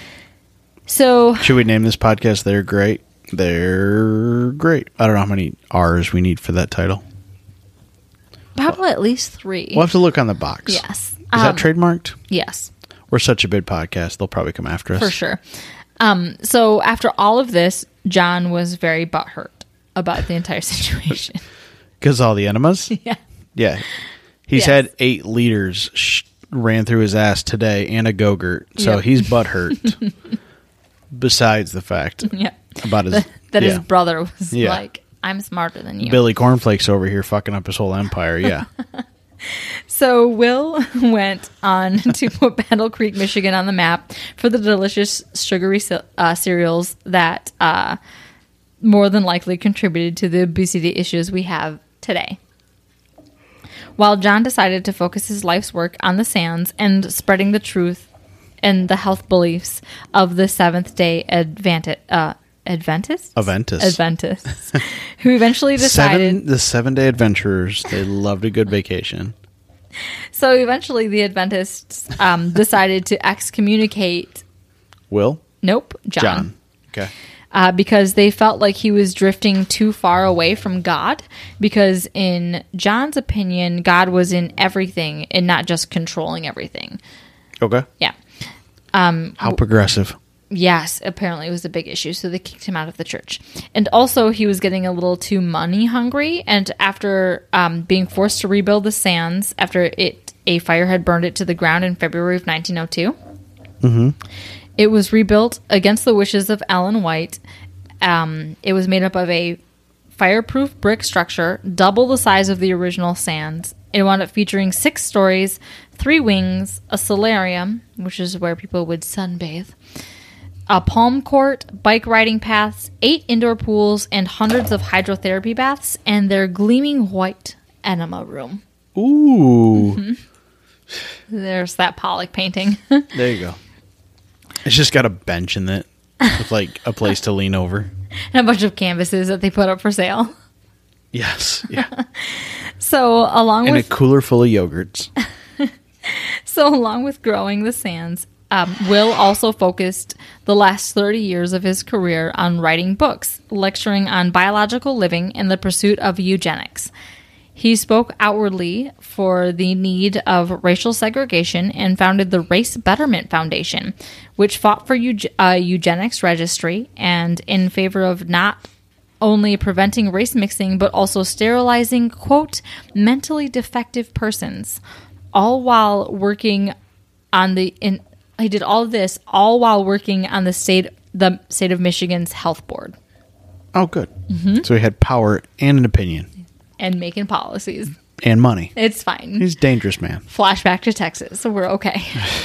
So, Should we name this podcast They're Great? They're Great. I don't know how many R's we need for that title. probably at least three. We'll have to look on the box. Yes. Is Um, that trademarked? Yes. We're such a big podcast. They'll probably come after us. For sure. Um, so after all of this, John was very butthurt about the entire situation. Because all the enemas? Yeah. Yeah. He's Yes. had eight liters sh- ran through his ass today and a Go-Gurt. So Yep. he's butthurt. Besides the fact Yeah. about his... That, that yeah. his brother was Yeah. like, I'm smarter than you. Billy Cornflakes over here fucking up his whole empire. Yeah. So Will went on to put Battle Creek, Michigan on the map for the delicious sugary ce- uh, cereals that uh, more than likely contributed to the obesity issues we have today. While John decided to focus his life's work on the sands and spreading the truth and the health beliefs of the Seventh-day Adventi- uh, Adventists? Adventists. Adventists. Who eventually decided... Seven, the seven-day adventurers, they loved a good vacation. So eventually the Adventists um, decided to excommunicate... Will? Nope, John. John. Okay. Uh, because they felt like he was drifting too far away from God. Because in John's opinion, God was in everything and not just controlling everything. Okay. Yeah. How progressive. Yes, apparently it was a big issue, so they kicked him out of the church. And also, he was getting a little too money hungry, and after um, being forced to rebuild the sands after it a fire had burned it to the ground in February of nineteen oh two, mm-hmm. It was rebuilt against the wishes of Ellen White. Um, it was made up of a fireproof brick structure, double the size of the original sands. It wound up featuring six stories, three wings, a solarium, which is where people would sunbathe, a palm court, bike riding paths, eight indoor pools, and hundreds of hydrotherapy baths, and their gleaming white enema room. Ooh. Mm-hmm. There's that Pollock painting. There you go. It's just got a bench in it with like a place to lean over. And a bunch of canvases that they put up for sale. Yes. Yeah. So along And with a cooler full of yogurts. so along with growing the sands, um, Will also focused the last thirty years of his career on writing books, lecturing on biological living and the pursuit of eugenics. He spoke outwardly for the need of racial segregation and founded the Race Betterment Foundation, which fought for euge- a eugenics registry and in favor of not only preventing race mixing, but also sterilizing, quote, mentally defective persons, all while working on the... In, he did all of this, all while working on the state, the state of Michigan's health board. Oh, good. Mm-hmm. So he had power and an opinion. And making policies. And money. It's fine. He's a dangerous man. Flashback to Texas, so we're okay.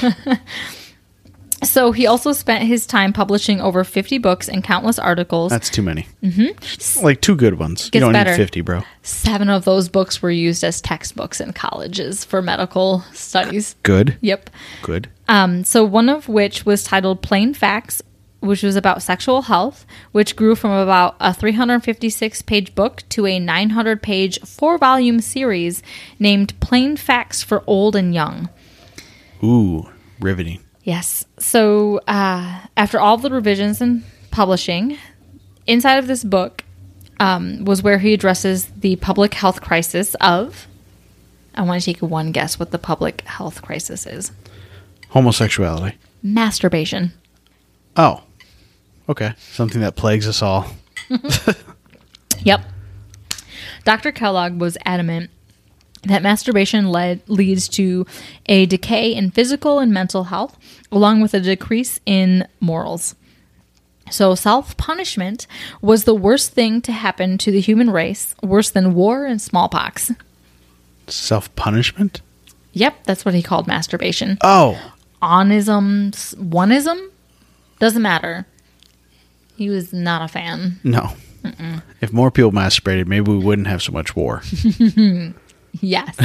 So he also spent his time publishing over fifty books and countless articles. That's too many. Mm-hmm. Like two good ones. Gets you don't better. need fifty, bro. Seven of those books were used as textbooks in colleges for medical studies. Good. Yep. Good. Um, so one of which was titled Plain Facts, which was about sexual health, which grew from about a three hundred fifty-six page book to a nine hundred page, four-volume series named Plain Facts for Old and Young. Ooh, riveting. Yes. So uh, after all of the revisions and publishing, inside of this book um, was where he addresses the public health crisis of... I want to take one guess what the public health crisis is. Homosexuality. Masturbation. Oh. Okay. Something that plagues us all. Yep. Doctor Kellogg was adamant that masturbation led, leads to a decay in physical and mental health, along with a decrease in morals. So self-punishment was the worst thing to happen to the human race, worse than war and smallpox. Self-punishment? Yep, that's what he called masturbation. Oh. Onism, oneism? Doesn't matter. He was not a fan. No. Mm-mm. If more people masturbated, maybe we wouldn't have so much war. Yes.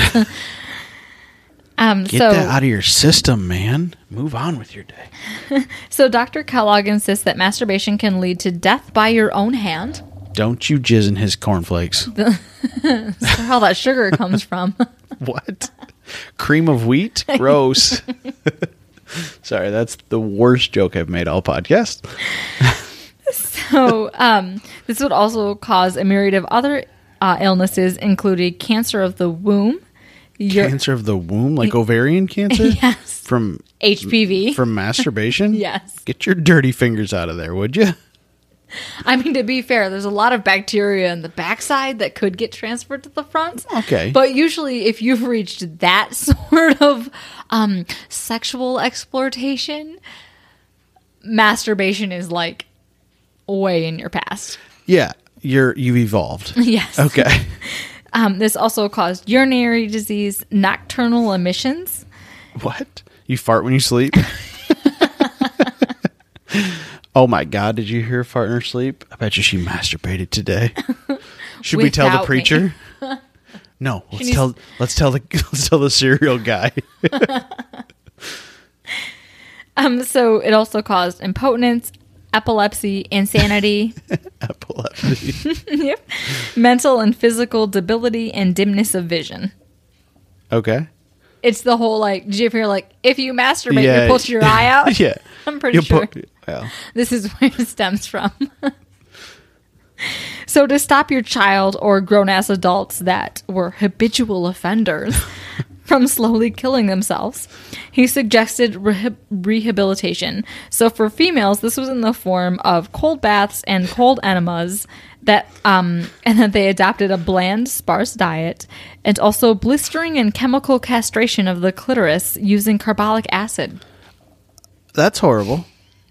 um, Get so, that out of your system, man. Move on with your day. So Doctor Kellogg insists that masturbation can lead to death by your own hand. Don't you jizz in his cornflakes. That's where all that sugar comes from. What? Cream of wheat? Gross. Sorry, that's the worst joke I've made all podcast. So um, this would also cause a myriad of other uh, illnesses, including cancer of the womb. Your, Cancer of the womb? Like ovarian cancer? Yes. From H P V. From masturbation? Yes. Get your dirty fingers out of there, would you? I mean, to be fair, there's a lot of bacteria in the backside that could get transferred to the front. Okay. But usually, if you've reached that sort of um, sexual exploitation, masturbation is like way in your past. Yeah, you're you've evolved. Yes. Okay. Um, this also caused urinary disease, nocturnal emissions. What? You fart when you sleep? Oh my God, did you hear her fart in her sleep? I bet you she masturbated today. Should we tell the Without preacher? No, let's needs- tell let's tell the let's tell the cereal guy. Um, so it also caused impotence, epilepsy, insanity, Epilepsy. yep, mental and physical debility, and dimness of vision. Okay. It's the whole like, did you ever hear like, if you masturbate, Yeah. you pull your eye out? Yeah. I'm pretty You'll sure put- well, this is where it stems from. So to stop your child or grown-ass adults that were habitual offenders from slowly killing themselves, he suggested reha- rehabilitation. So for females, this was in the form of cold baths and cold enemas that, um, and that they adopted a bland, sparse diet, and also blistering and chemical castration of the clitoris using carbolic acid. that's horrible.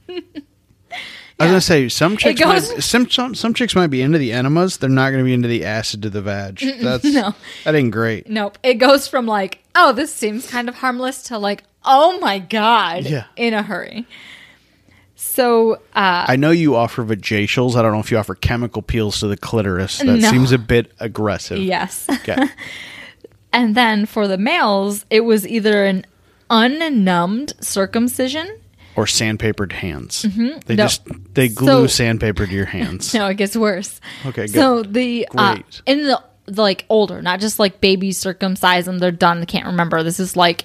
I was gonna say some chicks goes- might, some, some some chicks might be into the enemas. They're not gonna be into the acid to the vag. That's No. that ain't great. Nope. It goes from like, oh, this seems kind of harmless to like, oh my God, Yeah. in a hurry. So, uh, I know you offer vajacials. I don't know if you offer chemical peels to the clitoris. That No. seems a bit aggressive. yes. Okay. And then for the males, it was either an unnumbed circumcision. Or sandpapered hands. They Mm-hmm. No. just they glue So- sandpaper to your hands. No, it gets worse. Okay, good. So the, uh, Great. in the, the like older, not just like babies circumcise them, they're done. They can't remember. This is like,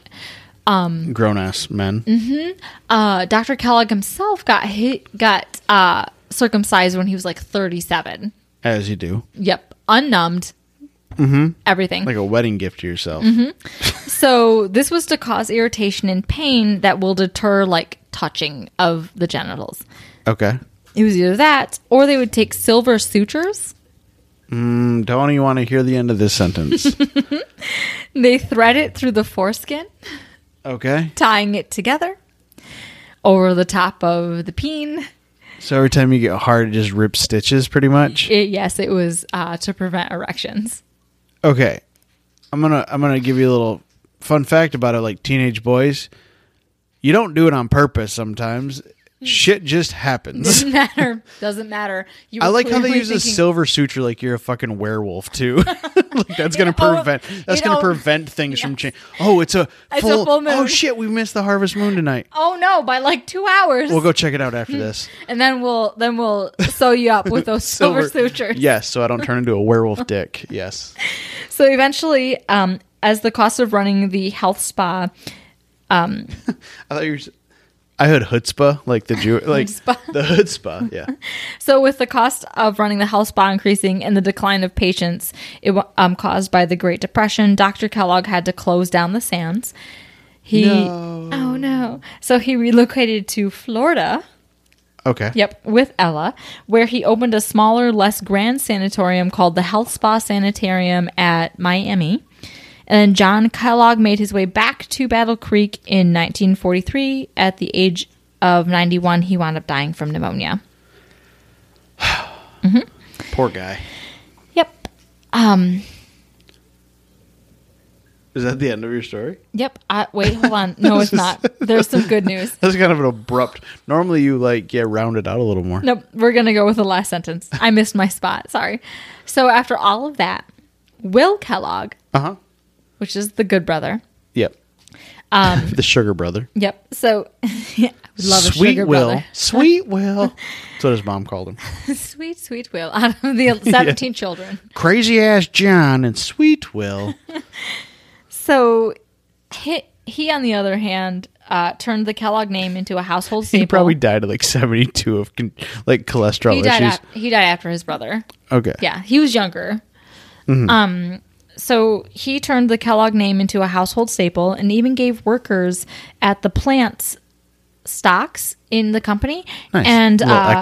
Grown ass men. uh, Doctor Kellogg himself got hit, got, uh, circumcised when he was like thirty-seven. As you do. Yep. Unnumbed. Mm-hmm. Everything. Like a wedding gift to yourself. So this was to cause irritation and pain that will deter like touching of the genitals. Okay. It was either that or they would take silver sutures. Mm, don't even want to hear the end of this sentence. They thread it through the foreskin, Okay. tying it together over the top of the peen. So every time you get hard, it just rips stitches pretty much. It, yes, it was uh, to prevent erections. Okay. I'm gonna I'm gonna give you a little fun fact about it, like teenage boys. You don't do it on purpose sometimes. Shit just happens. Doesn't matter. Doesn't matter. You I were like how they clearly use a thinking- silver suture like you're a fucking werewolf too. Like that's gonna You know, prevent that's you gonna know, prevent things from yes. changing. Oh, it's a It's a full, full moon. Oh shit, we missed the harvest moon tonight. Oh no! By like two hours. We'll go check it out after this. and then we'll then we'll sew you up with those silver, sutures. Yes, so I don't turn into a werewolf dick. Yes. So eventually, um, as the cost of running the health spa, I thought you were I heard chutzpah, like the Jew, like Chutzpah. the chutzpah. Yeah. so with the cost of running the health spa increasing and the decline of patients it, wa- um, caused by the Great Depression, Doctor Kellogg had to close down the Sands. He, No. oh no! So he relocated to Florida. Okay. Yep, with Ella, where he opened a smaller, less grand sanatorium called the Health Spa Sanitarium at Miami. And then John Kellogg made his way back to Battle Creek in nineteen forty-three. At the age of ninety-one, he wound up dying from pneumonia. Poor guy. Yep. Um. Is that the end of your story? Yep. I, wait, hold on. No, it's not. There's some good news. That's kind of an abrupt. Normally, you like get rounded out a little more. Nope. We're going to go with the last sentence. I missed my spot. Sorry. So after all of that, Will Kellogg, Uh huh. which is the good brother. Yep. Um, The sugar brother. Yep. So I would love a Sweet sugar Will. brother. Sweet Will. That's what his mom called him. Sweet, sweet Will. Out of the seventeen children. Crazy ass John and Sweet Will. So he, he on the other hand, uh, turned the Kellogg name into a household staple. He probably died at like seventy-two of con- like cholesterol he died, issues. af- he died after his brother. Okay. Yeah, he was younger. Mm-hmm. Um, so he turned the Kellogg name into a household staple and even gave workers at the plants stocks in the company. Nice. And A little uh, equity.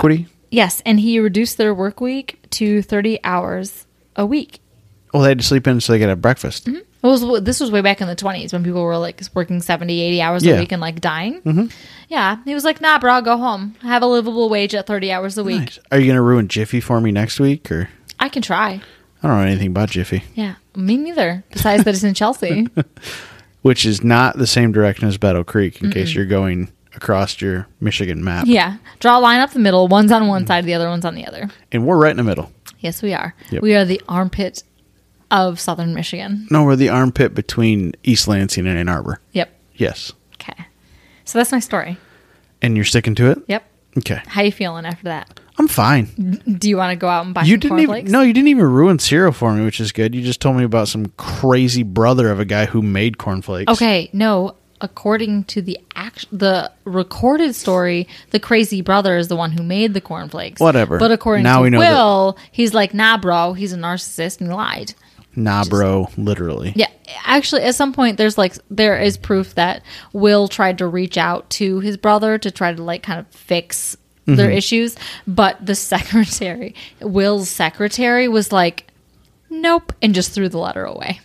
Yes, and he reduced their work week to thirty hours a week. Well, they had to sleep in so they could have breakfast. Mm-hmm. It was, this was way back in the twenties when people were like working seventy, eighty hours Yeah. a week and like dying. Mm-hmm. Yeah. He was like, nah, bro, I'll go home. Have a livable wage at thirty hours a week. Nice. Are you going to ruin Jiffy for me next week? Or I can try. I don't know anything about Jiffy, Yeah. Me neither. Besides that it's in Chelsea. which is not the same direction as Battle Creek, in Mm-mm. case you're going across your Michigan map. Yeah. Draw a line up the middle. One's on one side, the other one's on the other. And we're right in the middle. Yes, we are. Yep. We are the armpit of southern Michigan. No, we're the armpit between East Lansing and Ann Arbor. Yep. Yes. Okay. So that's my story. And you're sticking to it? Yep. Okay. How you feeling after that? I'm fine. Do you want to go out and buy you some didn't even cornflakes? No, you didn't even ruin cereal for me, which is good. You just told me about some crazy brother of a guy who made cornflakes. Okay, no. According to the act, the recorded story, the crazy brother is the one who made the cornflakes. Whatever. But according Now to we know Will, he's like, nah, bro, he's a narcissist and he lied. Nah, bro, literally. Yeah, actually, at some point, there's like there is proof that Will tried to reach out to his brother to try to like kind of fix mm-hmm. their issues, but the secretary, Will's secretary, was like, nope, and just threw the letter away.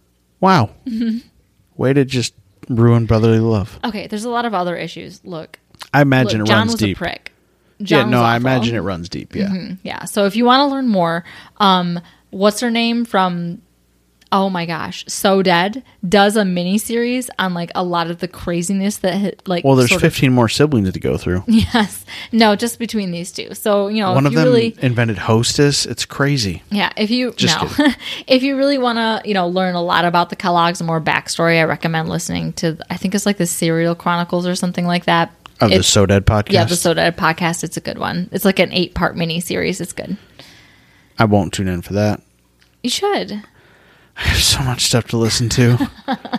Wow, mm-hmm. Way to just ruin brotherly love. Okay, there's a lot of other issues. Look, I imagine look, it John runs was deep. A prick. John yeah, no, was I awful. imagine it runs deep. Yeah, mm-hmm. yeah. So if you want to learn more, um. What's her name from, oh my gosh, So Dead, does a mini series on like a lot of the craziness that hit, like. Well, there's sort fifteen of, more siblings to go through. Yes. No, just between these two. So, you know, one if of you them really, invented Hostess. It's crazy. Yeah. If you, just no, if you really want to, you know, learn a lot about the Kellogg's and more backstory, I recommend listening to, I think it's like the Cereal Chronicles or something like that. Of it's, the So Dead podcast? Yeah, the So Dead podcast. It's a good one. It's like an eight part mini series. It's good. I won't tune in for that. You should. I have so much stuff to listen to.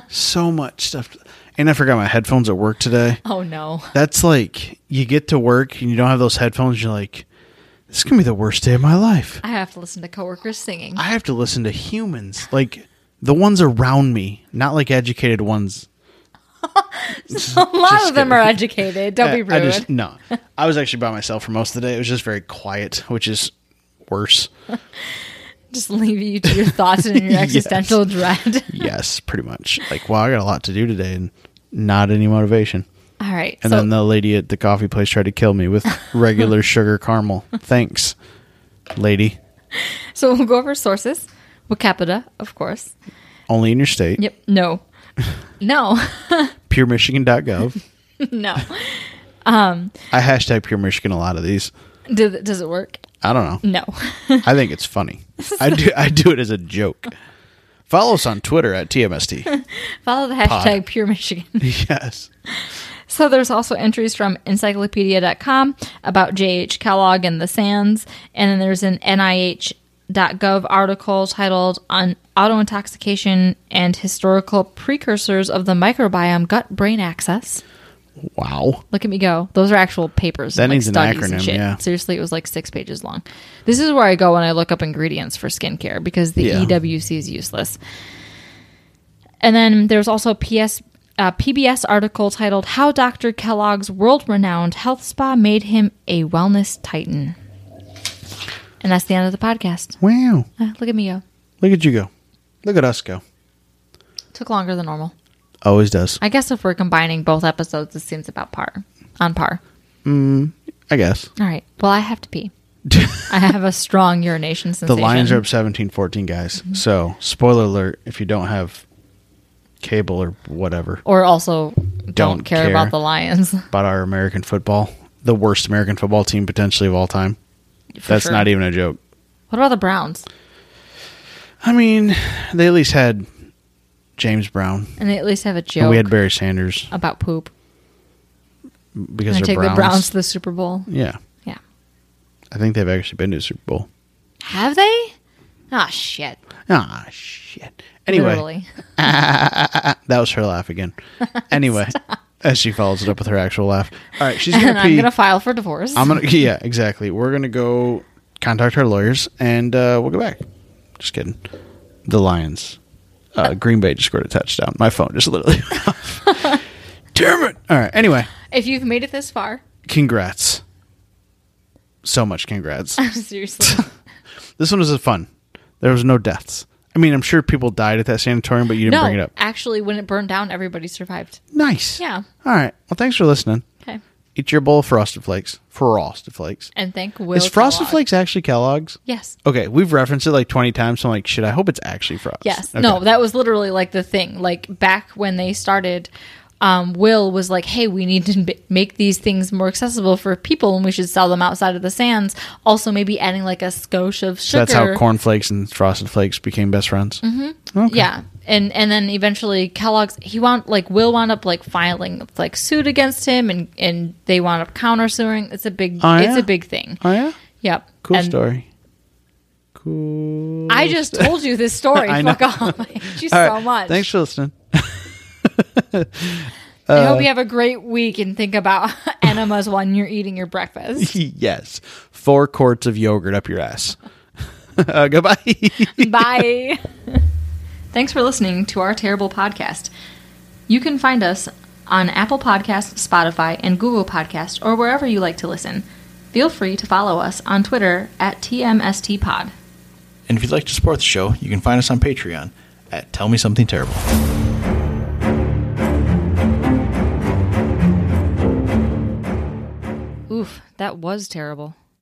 so much stuff. To, and I forgot my headphones at work today. Oh, no. That's like, you get to work and you don't have those headphones. You're like, this is going to be the worst day of my life. I have to listen to coworkers singing. I have to listen to humans. Like, the ones around me. Not like educated ones. A lot of them are educated. Don't be rude. I just, no. I was actually by myself for most of the day. It was just very quiet, which is worse. Just leave you to your thoughts and your existential yes. dread. Yes, pretty much. Like, wow, I got a lot to do today and not any motivation. All right. And so, then the lady at the coffee place tried to kill me with regular sugar caramel. Thanks, lady. So we'll go over sources. Wikipedia, of course. Only in your state. Yep. No. No. pure michigan dot gov. No. Um, I hashtag Pure Michigan a lot of these. Do, does it work? I don't know. No. I think it's funny. I do I do it as a joke. Follow us on Twitter at T M S T. Follow the hashtag Pod. Pure Michigan. Yes. So there's also entries from encyclopedia dot com about J H. Kellogg and the Sands. And then there's an N I H dot gov article titled on auto-intoxication and historical precursors of the microbiome gut-brain axis. Wow. Look at me go. Those are actual papers. That like needs an studies and acronym, shit. yeah. Seriously, it was like six pages long. This is where I go when I look up ingredients for skincare because the Yeah. E W C is useless. And then there's also a P S, uh, P B S article titled How Doctor Kellogg's World-Renowned Health Spa Made Him a Wellness Titan. And that's the end of the podcast. Wow. Uh, look at me go. Look at you go. Look at us go. Took longer than normal. Always does. I guess if we're combining both episodes, it seems about par. On par. Mm, I guess. All right. Well, I have to pee. I have a strong urination sensation. The Lions are up seventeen fourteen, guys. Mm-hmm. So, spoiler alert, if you don't have cable or whatever. Or also don't, don't care, care about the Lions. About our American football. The worst American football team potentially of all time. For That's sure. not even a joke. What about the Browns? I mean, they at least had James Brown. And they at least have a joke And we had Barry Sanders. about poop. Because and they they're take Browns. the Browns to the Super Bowl. Yeah. Yeah. I think they've actually been to the Super Bowl. Have they? Ah, shit. Ah, shit. Anyway. Literally. that was her laugh again. Anyway. As she follows it up with her actual laugh. All right, she's gonna and pee. I'm gonna file for divorce. I'm gonna. Yeah, exactly. We're gonna go contact our lawyers, and uh, we'll go back. Just kidding. The Lions. Uh, Green Bay just scored a touchdown. My phone just literally. Damn it! All right. Anyway, If you've made it this far, congrats. so much congrats. Seriously. This one was fun. There was no deaths. I mean, I'm sure people died at that sanatorium, but you didn't no, bring it up. Actually, when it burned down, everybody survived. Nice. Yeah. All right. Well, thanks for listening. Okay. Eat your bowl of Frosted Flakes. Frosted Flakes. And thank Will Is Frosted Kellogg. Flakes actually Kellogg's? Yes. Okay, we've referenced it like twenty times, so I'm like, shit, I hope it's actually Frost. Yes. Okay. No, that was literally like the thing. Like back when they started, um, Will was like, hey, we need to b- make these things more accessible for people and we should sell them outside of the Sands. Also, maybe adding like a skosh of So sugar. that's how Corn Flakes and Frosted Flakes became best friends? Mm-hmm. Okay. Yeah. And and then eventually Kellogg's, he wound, like, Will wound up like filing like suit against him and, and they wound up countersuing. It's a big, Oh, it's yeah? a big thing. Oh, yeah? Yep. Cool And story. Cool. I just told you this story. I know. Fuck off. I hate you All so right. much. Thanks for listening. I hope you have a great week and think about enemas when you're eating your breakfast. Yes. Four quarts of yogurt up your ass. uh, goodbye. Bye. Thanks for listening to our terrible podcast. You can find us on Apple Podcasts, Spotify, and Google Podcasts, or wherever you like to listen. Feel free to follow us on Twitter at T M S T Pod. And if you'd like to support the show, you can find us on Patreon at Tell Me Something Terrible. Oof, that was terrible.